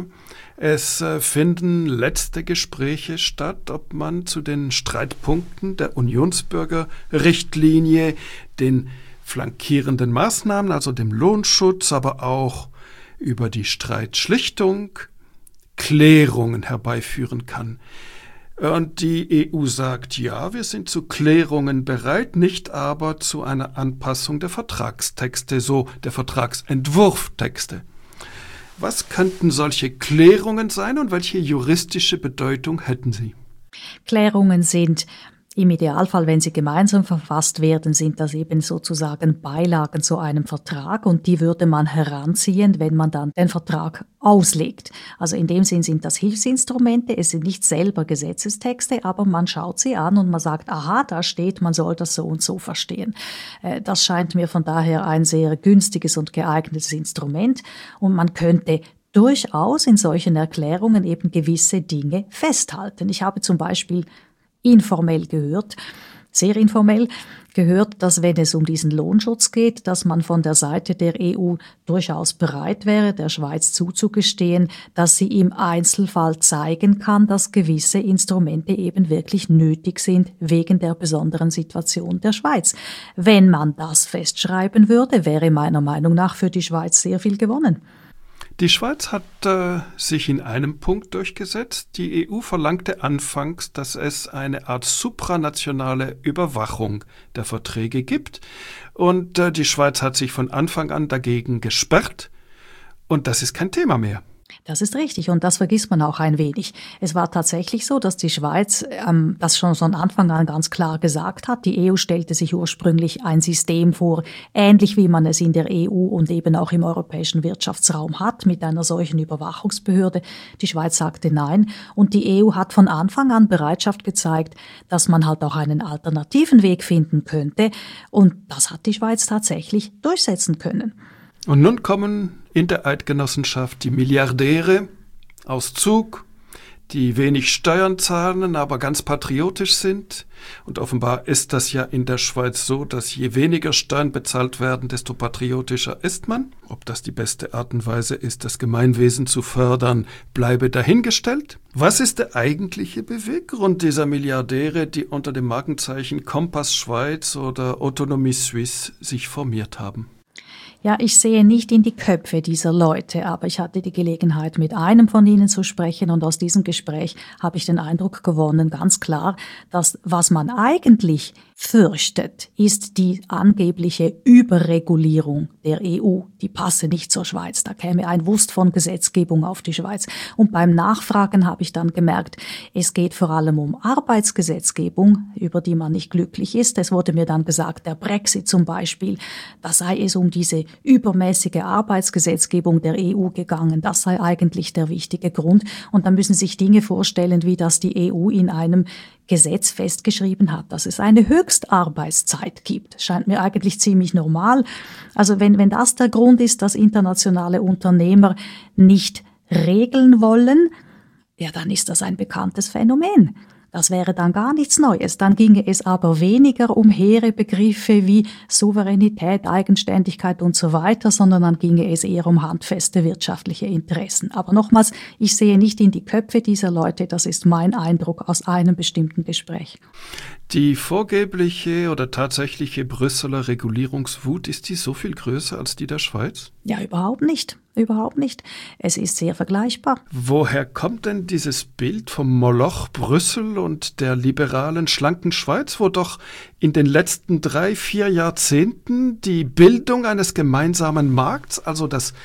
es finden letzte Gespräche statt, ob man zu den Streitpunkten der Unionsbürgerrichtlinie, den flankierenden Maßnahmen, also dem Lohnschutz, aber auch über die Streitschlichtung Klärungen herbeiführen kann. Und die EU sagt, ja, wir sind zu Klärungen bereit, nicht aber zu einer Anpassung der Vertragstexte, so der Vertragsentwurftexte. Was könnten solche Klärungen sein und welche juristische Bedeutung hätten sie? Klärungen sind im Idealfall, wenn sie gemeinsam verfasst werden, sind das eben sozusagen Beilagen zu einem Vertrag und die würde man heranziehen, wenn man dann den Vertrag auslegt. Also in dem Sinn sind das Hilfsinstrumente, es sind nicht selber Gesetzestexte, aber man schaut sie an und man sagt, aha, da steht, man soll das so und so verstehen. Das scheint mir von daher ein sehr günstiges und geeignetes Instrument und man könnte durchaus in solchen Erklärungen eben gewisse Dinge festhalten. Ich habe zum Beispiel informell gehört, sehr informell gehört, dass wenn es um diesen Lohnschutz geht, dass man von der Seite der EU durchaus bereit wäre, der Schweiz zuzugestehen, dass sie im Einzelfall zeigen kann, dass gewisse Instrumente eben wirklich nötig sind wegen der besonderen Situation der Schweiz. Wenn man das festschreiben würde, wäre meiner Meinung nach für die Schweiz sehr viel gewonnen. Die Schweiz hat sich in einem Punkt durchgesetzt. Die EU verlangte anfangs, dass es eine Art supranationale Überwachung der Verträge gibt. Und die Schweiz hat sich von Anfang an dagegen gesperrt. Und das ist kein Thema mehr. Das ist richtig und das vergisst man auch ein wenig. Es war tatsächlich so, dass die Schweiz das schon von Anfang an ganz klar gesagt hat. Die EU stellte sich ursprünglich ein System vor, ähnlich wie man es in der EU und eben auch im europäischen Wirtschaftsraum hat, mit einer solchen Überwachungsbehörde. Die Schweiz sagte nein und die EU hat von Anfang an Bereitschaft gezeigt, dass man halt auch einen alternativen Weg finden könnte und das hat die Schweiz tatsächlich durchsetzen können. Und nun kommen in der Eidgenossenschaft die Milliardäre aus Zug, die wenig Steuern zahlen, aber ganz patriotisch sind. Und offenbar ist das ja in der Schweiz so, dass je weniger Steuern bezahlt werden, desto patriotischer ist man. Ob das die beste Art und Weise ist, das Gemeinwesen zu fördern, bleibe dahingestellt. Was ist der eigentliche Beweggrund dieser Milliardäre, die unter dem Markenzeichen Kompass Schweiz oder Autonomie Suisse sich formiert haben? Ja, ich sehe nicht in die Köpfe dieser Leute, aber ich hatte die Gelegenheit, mit einem von ihnen zu sprechen und aus diesem Gespräch habe ich den Eindruck gewonnen, ganz klar, dass was man eigentlich fürchtet, ist die angebliche Überregulierung der EU. Die passe nicht zur Schweiz. Da käme ein Wust von Gesetzgebung auf die Schweiz. Und beim Nachfragen habe ich dann gemerkt, es geht vor allem um Arbeitsgesetzgebung, über die man nicht glücklich ist. Es wurde mir dann gesagt, der Brexit zum Beispiel, da sei es um diese übermäßige Arbeitsgesetzgebung der EU gegangen. Das sei eigentlich der wichtige Grund. Und dann müssen Sie sich Dinge vorstellen, wie das die EU in einem Gesetz festgeschrieben hat, dass es eine Höchstarbeitszeit gibt. Scheint mir eigentlich ziemlich normal. Also wenn das der Grund ist, dass internationale Unternehmer nicht regeln wollen, ja, dann ist das ein bekanntes Phänomen. Das wäre dann gar nichts Neues. Dann ginge es aber weniger um hehre Begriffe wie Souveränität, Eigenständigkeit und so weiter, sondern dann ginge es eher um handfeste wirtschaftliche Interessen. Aber nochmals, ich sehe nicht in die Köpfe dieser Leute, das ist mein Eindruck aus einem bestimmten Gespräch. Die vorgebliche oder tatsächliche Brüsseler Regulierungswut, ist die so viel größer als die der Schweiz? Ja, überhaupt nicht. Überhaupt nicht. Es ist sehr vergleichbar. Woher kommt denn dieses Bild vom Moloch Brüssel und der liberalen, schlanken Schweiz, wo doch in den letzten 3-4 Jahrzehnten die Bildung eines gemeinsamen Markts, also das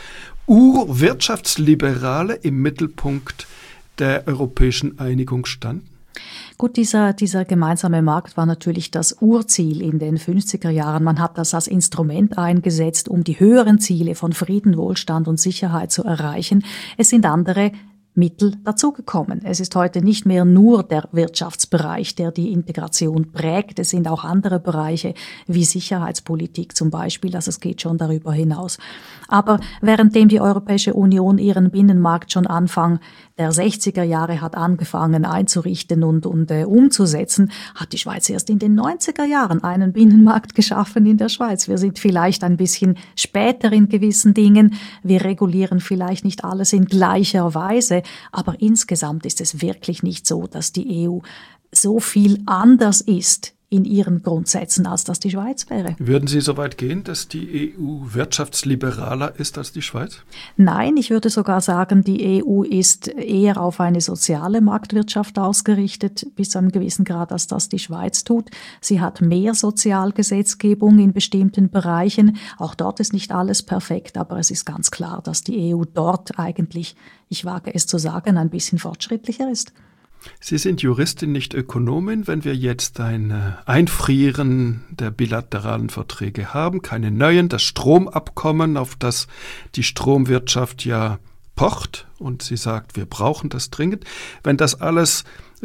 Urwirtschaftsliberale, im Mittelpunkt der europäischen Einigung stand? Gut, dieser gemeinsame Markt war natürlich das Urziel in den 50er Jahren. Man hat das als Instrument eingesetzt, um die höheren Ziele von Frieden, Wohlstand und Sicherheit zu erreichen. Es sind andere Mittel dazugekommen. Es ist heute nicht mehr nur der Wirtschaftsbereich, der die Integration prägt. Es sind auch andere Bereiche wie Sicherheitspolitik zum Beispiel. Also es geht schon darüber hinaus. Aber währenddem die Europäische Union ihren Binnenmarkt schon Anfang der 60er Jahre hat angefangen einzurichten und umzusetzen, hat die Schweiz erst in den 90er Jahren einen Binnenmarkt geschaffen in der Schweiz. Wir sind vielleicht ein bisschen später in gewissen Dingen. Wir regulieren vielleicht nicht alles in gleicher Weise, aber insgesamt ist es wirklich nicht so, dass die EU so viel anders ist in ihren Grundsätzen, als das die Schweiz wäre. Würden Sie so weit gehen, dass die EU wirtschaftsliberaler ist als die Schweiz? Nein, ich würde sogar sagen, die EU ist eher auf eine soziale Marktwirtschaft ausgerichtet, bis zu einem gewissen Grad, als das die Schweiz tut. Sie hat mehr Sozialgesetzgebung in bestimmten Bereichen. Auch dort ist nicht alles perfekt, aber es ist ganz klar, dass die EU dort eigentlich, ich wage es zu sagen, ein bisschen fortschrittlicher ist. Sie sind Juristin, nicht Ökonomin. Wenn wir jetzt ein Einfrieren der bilateralen Verträge haben, keine neuen, das Stromabkommen, auf das die Stromwirtschaft ja pocht und sie sagt, wir brauchen das dringend. Wenn das alles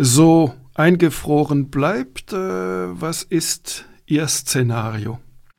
so eingefroren bleibt, was ist Ihr Szenario?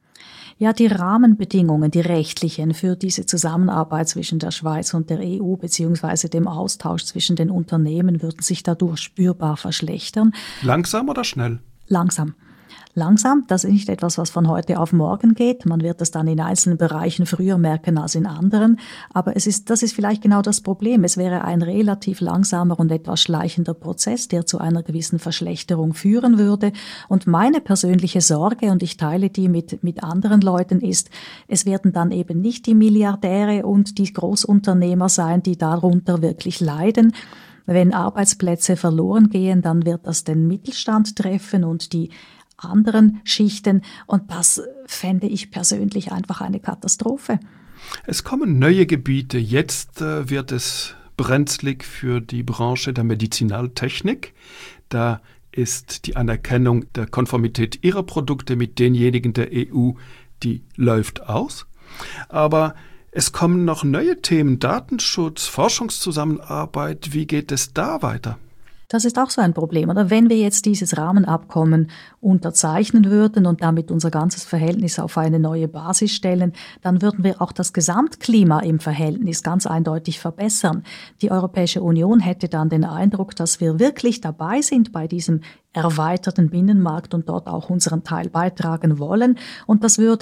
Ja, die Rahmenbedingungen, die rechtlichen für diese Zusammenarbeit zwischen der Schweiz und der EU beziehungsweise dem Austausch zwischen den Unternehmen würden sich dadurch spürbar verschlechtern. Langsam oder schnell? Langsam. Langsam, das ist nicht etwas, was von heute auf morgen geht. Man wird es dann in einzelnen Bereichen früher merken als in anderen. Aber das ist vielleicht genau das Problem. Es wäre ein relativ langsamer und etwas schleichender Prozess, der zu einer gewissen Verschlechterung führen würde. Und meine persönliche Sorge, und ich teile die mit anderen Leuten, ist, es werden dann eben nicht die Milliardäre und die Großunternehmer sein, die darunter wirklich leiden. Wenn Arbeitsplätze verloren gehen, dann wird das den Mittelstand treffen und die anderen Schichten, und das fände ich persönlich einfach eine Katastrophe. Es kommen neue Gebiete. Jetzt wird es brenzlig für die Branche der Medizinaltechnik. Da ist die Anerkennung der Konformität ihrer Produkte mit denjenigen der EU, die läuft aus. Aber es kommen noch neue Themen, Datenschutz, Forschungszusammenarbeit. Wie geht es da weiter? Das ist auch so ein Problem. Oder wenn wir jetzt dieses Rahmenabkommen unterzeichnen würden und damit unser ganzes Verhältnis auf eine neue Basis stellen, dann würden wir auch das Gesamtklima im Verhältnis ganz eindeutig verbessern. Die Europäische Union hätte dann den Eindruck, dass wir wirklich dabei sind bei diesem erweiterten Binnenmarkt und dort auch unseren Teil beitragen wollen. Und das würde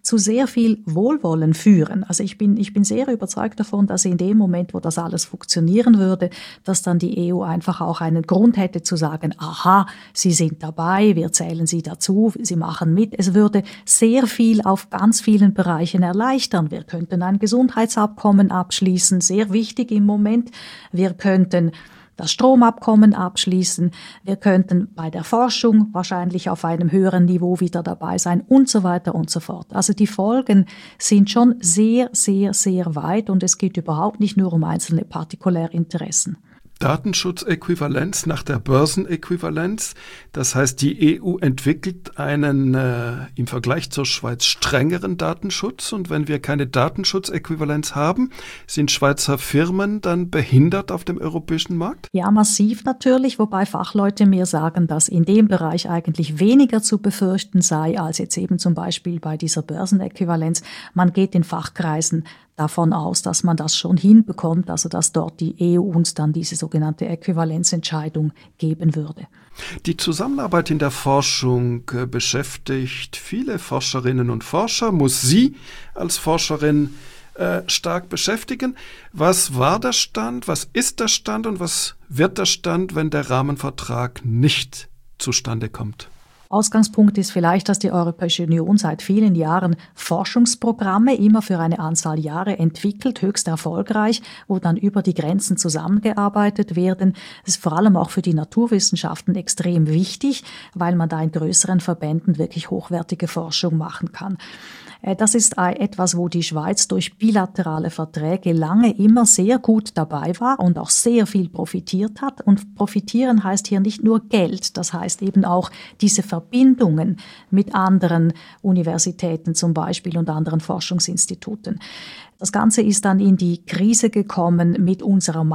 zu sehr viel Wohlwollen führen. Also ich bin sehr überzeugt davon, dass in dem Moment, wo das alles funktionieren würde, dass dann die EU einfach auch einen Grund hätte zu sagen, aha, Sie sind dabei, wir zählen Sie dazu, Sie machen mit. Es würde sehr viel auf ganz vielen Bereichen erleichtern. Wir könnten ein Gesundheitsabkommen abschließen, sehr wichtig im Moment. Wir könnten das Stromabkommen abschließen. Wir könnten bei der Forschung wahrscheinlich auf einem höheren Niveau wieder dabei sein und so weiter und so fort. Also die Folgen sind schon sehr, sehr, sehr weit und es geht überhaupt nicht nur um einzelne Partikularinteressen. Datenschutzäquivalenz nach der Börsenäquivalenz. Das heißt, die EU entwickelt einen im Vergleich zur Schweiz strengeren Datenschutz. Und wenn wir keine Datenschutzäquivalenz haben, sind Schweizer Firmen dann behindert auf dem europäischen Markt? Ja, massiv natürlich, wobei Fachleute mir sagen, dass in dem Bereich eigentlich weniger zu befürchten sei, als jetzt eben zum Beispiel bei dieser Börsenäquivalenz. Man geht in Fachkreisen davon aus, dass man das schon hinbekommt, also dass dort die EU uns dann diese sogenannte Äquivalenzentscheidung geben würde. Die Zusammenarbeit in der Forschung beschäftigt viele Forscherinnen und Forscher, muss Sie als Forscherin stark beschäftigen. Was war der Stand, was ist der Stand und was wird der Stand, wenn der Rahmenvertrag nicht zustande kommt? Ausgangspunkt ist vielleicht, dass die Europäische Union seit vielen Jahren Forschungsprogramme immer für eine Anzahl Jahre entwickelt, höchst erfolgreich, wo dann über die Grenzen zusammengearbeitet werden. Das ist vor allem auch für die Naturwissenschaften extrem wichtig, weil man da in größeren Verbänden wirklich hochwertige Forschung machen kann. Das ist etwas, wo die Schweiz durch bilaterale Verträge lange immer sehr gut dabei war und auch sehr viel profitiert hat. Und profitieren heißt hier nicht nur Geld, das heißt eben auch diese Verbindungen mit anderen Universitäten zum Beispiel und anderen Forschungsinstituten. Das Ganze ist dann in die Krise gekommen mit unserer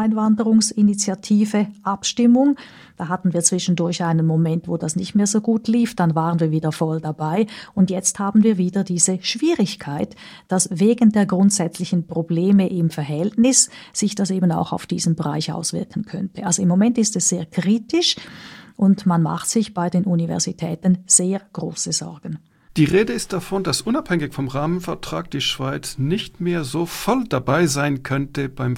Masseneinwanderungsinitiative Abstimmung. Da hatten wir zwischendurch einen Moment, wo das nicht mehr so gut lief. Dann waren wir wieder voll dabei. Und jetzt haben wir wieder diese Schwierigkeit, dass wegen der grundsätzlichen Probleme im Verhältnis sich das eben auch auf diesen Bereich auswirken könnte. Also im Moment ist es sehr kritisch und man macht sich bei den Universitäten sehr große Sorgen. Die Rede ist davon, dass unabhängig vom Rahmenvertrag die Schweiz nicht mehr so voll dabei sein könnte beim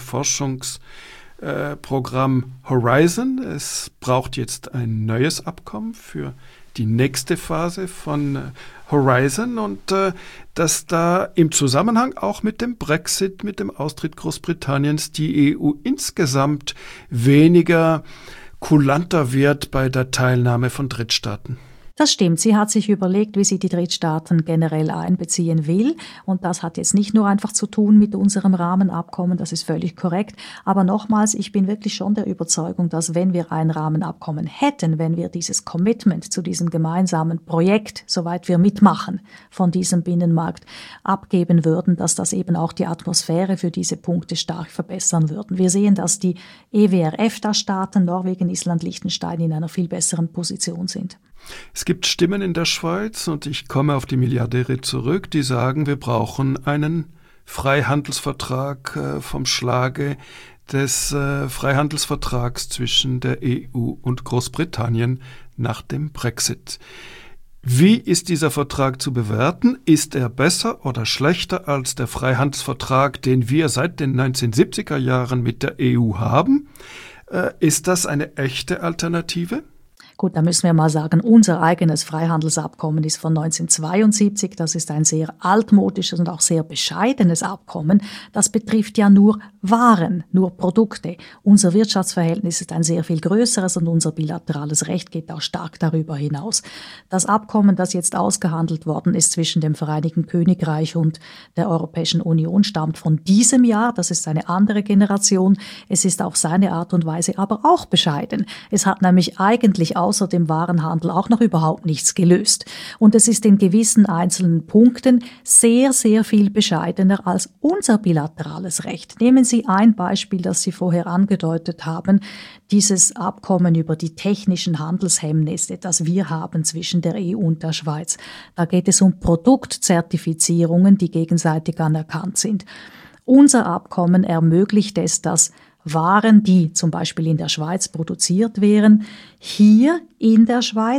Forschungsprogramm Horizon. Es braucht jetzt ein neues Abkommen für die nächste Phase von Horizon und dass da im Zusammenhang auch mit dem Brexit, mit dem Austritt Großbritanniens die EU insgesamt weniger kulanter wird bei der Teilnahme von Drittstaaten. Das stimmt. Sie hat sich überlegt, wie sie die Drittstaaten generell einbeziehen will. Und das hat jetzt nicht nur einfach zu tun mit unserem Rahmenabkommen, das ist völlig korrekt. Aber nochmals, ich bin wirklich schon der Überzeugung, dass wenn wir ein Rahmenabkommen hätten, wenn wir dieses Commitment zu diesem gemeinsamen Projekt, soweit wir mitmachen, von diesem Binnenmarkt abgeben würden, dass das eben auch die Atmosphäre für diese Punkte stark verbessern würden. Wir sehen, dass die EWR-EFTA-Staaten, Norwegen, Island, Liechtenstein in einer viel besseren Position sind. Es gibt Stimmen in der Schweiz, und ich komme auf die Milliardäre zurück, die sagen, wir brauchen einen Freihandelsvertrag vom Schlage des Freihandelsvertrags zwischen der EU und Großbritannien nach dem Brexit. Wie ist dieser Vertrag zu bewerten? Ist er besser oder schlechter als der Freihandelsvertrag, den wir seit den 1970er Jahren mit der EU haben? Ist das eine echte Alternative? Gut, da müssen wir mal sagen, unser eigenes Freihandelsabkommen ist von 1972. Das ist ein sehr altmodisches und auch sehr bescheidenes Abkommen. Das betrifft ja nur Waren, nur Produkte. Unser Wirtschaftsverhältnis ist ein sehr viel größeres und unser bilaterales Recht geht auch stark darüber hinaus. Das Abkommen, das jetzt ausgehandelt worden ist zwischen dem Vereinigten Königreich und der Europäischen Union, stammt von diesem Jahr. Das ist eine andere Generation. Es ist auf seine Art und Weise aber auch bescheiden. Es hat nämlich eigentlich außer dem Warenhandel auch noch überhaupt nichts gelöst. Und es ist in gewissen einzelnen Punkten sehr, sehr viel bescheidener als unser bilaterales Recht. Nehmen Sie ein Beispiel, das Sie vorher angedeutet haben, dieses Abkommen über die technischen Handelshemmnisse, das wir haben zwischen der EU und der Schweiz. Da geht es um Produktzertifizierungen, die gegenseitig anerkannt sind. Unser Abkommen ermöglicht es, dass Waren, die zum Beispiel in der Schweiz produziert wären, hier in der Schweiz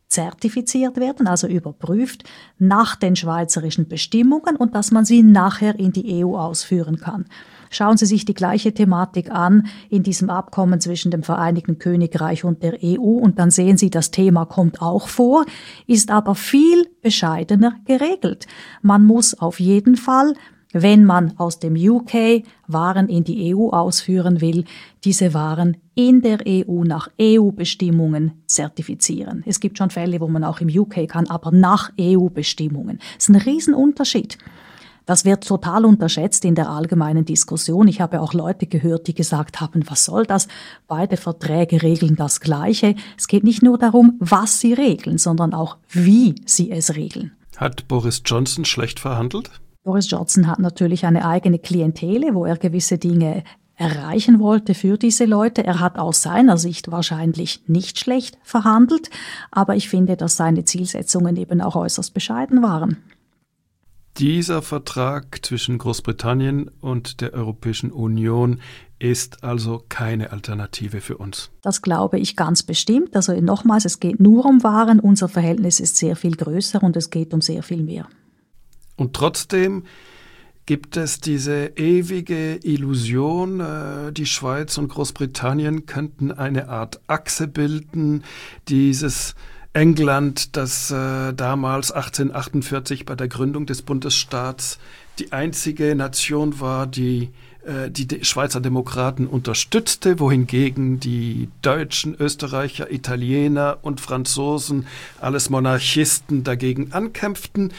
zertifiziert werden, also überprüft, nach den schweizerischen Bestimmungen und dass man sie nachher in die EU ausführen kann. Schauen Sie sich die gleiche Thematik an in diesem Abkommen zwischen dem Vereinigten Königreich und der EU und dann sehen Sie, das Thema kommt auch vor, ist aber viel bescheidener geregelt. Man muss auf jeden Fall, wenn man aus dem UK Waren in die EU ausführen will, diese Waren in der EU nach EU-Bestimmungen zertifizieren. Es gibt schon Fälle, wo man auch im UK kann, aber nach EU-Bestimmungen. Das ist ein Riesenunterschied. Das wird total unterschätzt in der allgemeinen Diskussion. Ich habe auch Leute gehört, die gesagt haben, was soll das? Beide Verträge regeln das Gleiche. Es geht nicht nur darum, was sie regeln, sondern auch, wie sie es regeln. Hat Boris Johnson schlecht verhandelt? Boris Johnson hat natürlich eine eigene Klientele, wo er gewisse Dinge erreichen wollte für diese Leute. Er hat aus seiner Sicht wahrscheinlich nicht schlecht verhandelt, aber ich finde, dass seine Zielsetzungen eben auch äußerst bescheiden waren. Dieser Vertrag zwischen Großbritannien und der Europäischen Union ist also keine Alternative für uns. Das glaube ich ganz bestimmt. Also nochmals, es geht nur um Waren. Unser Verhältnis ist sehr viel größer und es geht um sehr viel mehr. Und trotzdem gibt es diese ewige Illusion, die Schweiz und Großbritannien könnten eine Art Achse bilden, dieses England, das damals 1848 bei der Gründung des Bundesstaats die einzige Nation war, die Schweizer Demokraten unterstützte, wohingegen die Deutschen, Österreicher, Italiener und Franzosen, alles Monarchisten, dagegen ankämpften.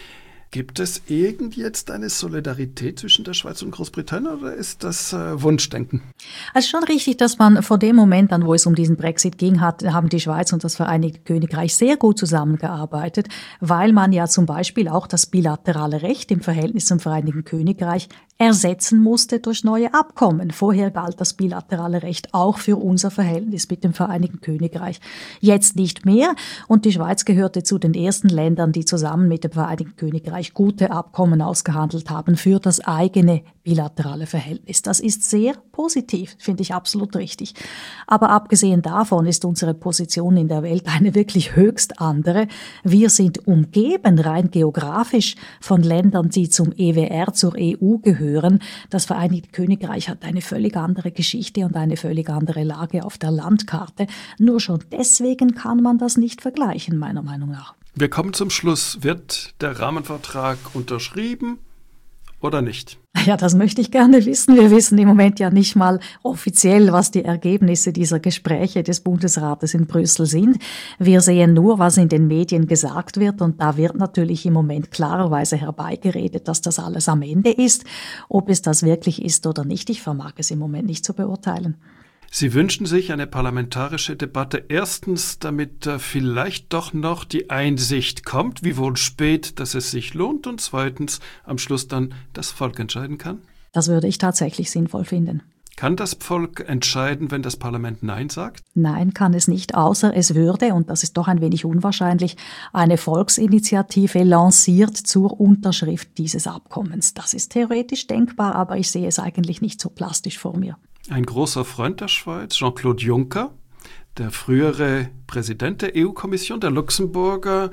Gibt es jetzt eine Solidarität zwischen der Schweiz und Großbritannien oder ist das Wunschdenken? Also schon richtig, dass man vor dem Moment an, wo es um diesen Brexit ging, haben die Schweiz und das Vereinigte Königreich sehr gut zusammengearbeitet, weil man ja zum Beispiel auch das bilaterale Recht im Verhältnis zum Vereinigten Königreich ersetzen musste durch neue Abkommen. Vorher galt das bilaterale Recht auch für unser Verhältnis mit dem Vereinigten Königreich. Jetzt nicht mehr und die Schweiz gehörte zu den ersten Ländern, die zusammen mit dem Vereinigten Königreich gute Abkommen ausgehandelt haben für das eigene bilaterale Verhältnis. Das ist sehr positiv, finde ich absolut richtig. Aber abgesehen davon ist unsere Position in der Welt eine wirklich höchst andere. Wir sind umgeben, rein geografisch, von Ländern, die zum EWR, zur EU gehören. Das Vereinigte Königreich hat eine völlig andere Geschichte und eine völlig andere Lage auf der Landkarte. Nur schon deswegen kann man das nicht vergleichen, meiner Meinung nach. Wir kommen zum Schluss. Wird der Rahmenvertrag unterschrieben oder nicht? Ja, das möchte ich gerne wissen. Wir wissen im Moment ja nicht mal offiziell, was die Ergebnisse dieser Gespräche des Bundesrates in Brüssel sind. Wir sehen nur, was in den Medien gesagt wird und da wird natürlich im Moment klarerweise herbeigeredet, dass das alles am Ende ist. Ob es das wirklich ist oder nicht, ich vermag es im Moment nicht zu beurteilen. Sie wünschen sich eine parlamentarische Debatte. Erstens, damit vielleicht doch noch die Einsicht kommt, wiewohl spät, dass es sich lohnt. Und zweitens, am Schluss dann das Volk entscheiden kann. Das würde ich tatsächlich sinnvoll finden. Kann das Volk entscheiden, wenn das Parlament Nein sagt? Nein, kann es nicht, außer es würde, und das ist doch ein wenig unwahrscheinlich, eine Volksinitiative lanciert zur Unterschrift dieses Abkommens. Das ist theoretisch denkbar, aber ich sehe es eigentlich nicht so plastisch vor mir. Ein großer Freund der Schweiz, Jean-Claude Juncker, der frühere Präsident der EU-Kommission, der Luxemburger,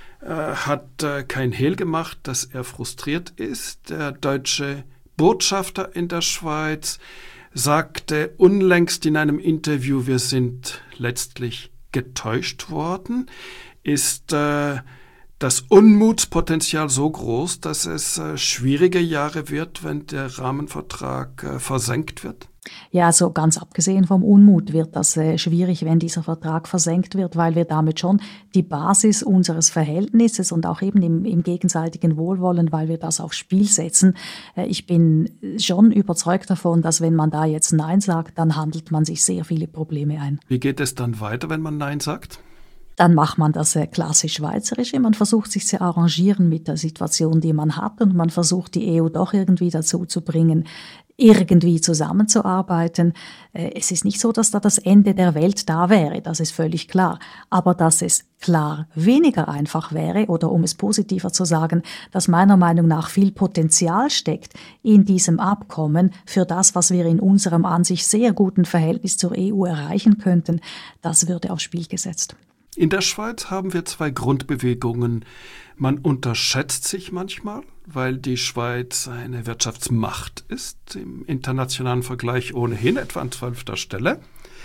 hat kein Hehl gemacht, dass er frustriert ist. Der deutsche Botschafter in der Schweiz sagte unlängst in einem Interview, wir sind letztlich getäuscht worden. Ist das Unmutspotenzial so groß, dass es schwierige Jahre wird, wenn der Rahmenvertrag versenkt wird? Ja, also ganz abgesehen vom Unmut wird das schwierig, wenn dieser Vertrag versenkt wird, weil wir damit schon die Basis unseres Verhältnisses und auch eben im gegenseitigen Wohlwollen, weil wir das aufs Spiel setzen. Ich bin schon überzeugt davon, dass wenn man da jetzt Nein sagt, dann handelt man sich sehr viele Probleme ein. Wie geht es dann weiter, wenn man Nein sagt? Dann macht man das klassisch schweizerisch. Man versucht sich zu arrangieren mit der Situation, die man hat und man versucht die EU doch irgendwie dazu zu bringen, irgendwie zusammenzuarbeiten. Es ist nicht so, dass da das Ende der Welt da wäre, das ist völlig klar. Aber dass es klar weniger einfach wäre, oder um es positiver zu sagen, dass meiner Meinung nach viel Potenzial steckt in diesem Abkommen für das, was wir in unserem an sich sehr guten Verhältnis zur EU erreichen könnten, das würde aufs Spiel gesetzt. In der Schweiz haben wir 2 Grundbewegungen. Man unterschätzt sich manchmal, weil die Schweiz eine Wirtschaftsmacht ist, im internationalen Vergleich ohnehin etwa an 12. Stelle.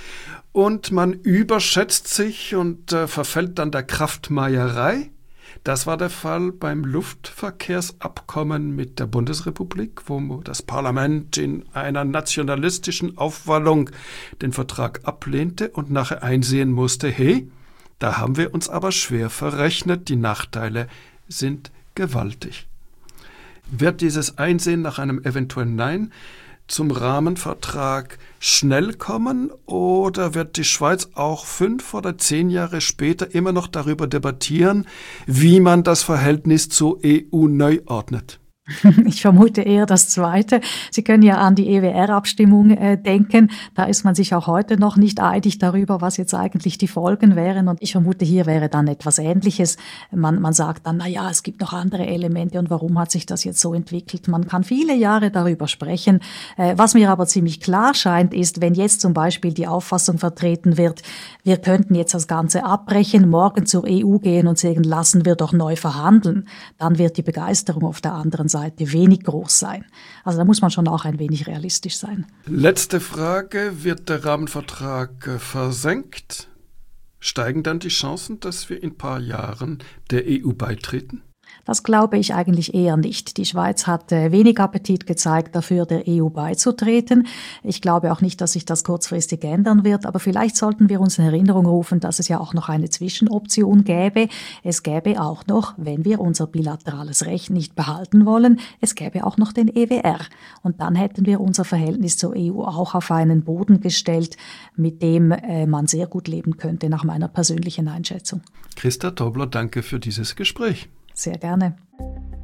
Und man überschätzt sich und verfällt dann der Kraftmeierei. Das war der Fall beim Luftverkehrsabkommen mit der Bundesrepublik, wo das Parlament in einer nationalistischen Aufwallung den Vertrag ablehnte und nachher einsehen musste, hey, da haben wir uns aber schwer verrechnet, die Nachteile sind gewaltig. Wird dieses Einsehen nach einem eventuellen Nein zum Rahmenvertrag schnell kommen oder wird die Schweiz auch 5 oder 10 Jahre später immer noch darüber debattieren, wie man das Verhältnis zur EU neu ordnet? Ich vermute eher das Zweite. Sie können ja an die EWR-Abstimmung denken. Da ist man sich auch heute noch nicht einig darüber, was jetzt eigentlich die Folgen wären. Und ich vermute, hier wäre dann etwas Ähnliches. Man sagt dann, na ja, es gibt noch andere Elemente und warum hat sich das jetzt so entwickelt? Man kann viele Jahre darüber sprechen. Was mir aber ziemlich klar scheint, ist, wenn jetzt zum Beispiel die Auffassung vertreten wird, wir könnten jetzt das Ganze abbrechen, morgen zur EU gehen und sagen, lassen wir doch neu verhandeln, dann wird die Begeisterung auf der anderen Seite wenig groß sein. Also da muss man schon auch ein wenig realistisch sein. Letzte Frage, wird der Rahmenvertrag versenkt? Steigen dann die Chancen, dass wir in ein paar Jahren der EU beitreten? Das glaube ich eigentlich eher nicht. Die Schweiz hat wenig Appetit gezeigt, dafür der EU beizutreten. Ich glaube auch nicht, dass sich das kurzfristig ändern wird, aber vielleicht sollten wir uns in Erinnerung rufen, dass es ja auch noch eine Zwischenoption gäbe. Es gäbe auch noch, wenn wir unser bilaterales Recht nicht behalten wollen, es gäbe auch noch den EWR. Und dann hätten wir unser Verhältnis zur EU auch auf einen Boden gestellt, mit dem man sehr gut leben könnte, nach meiner persönlichen Einschätzung. Christa Tobler, danke für dieses Gespräch. Sehr gerne.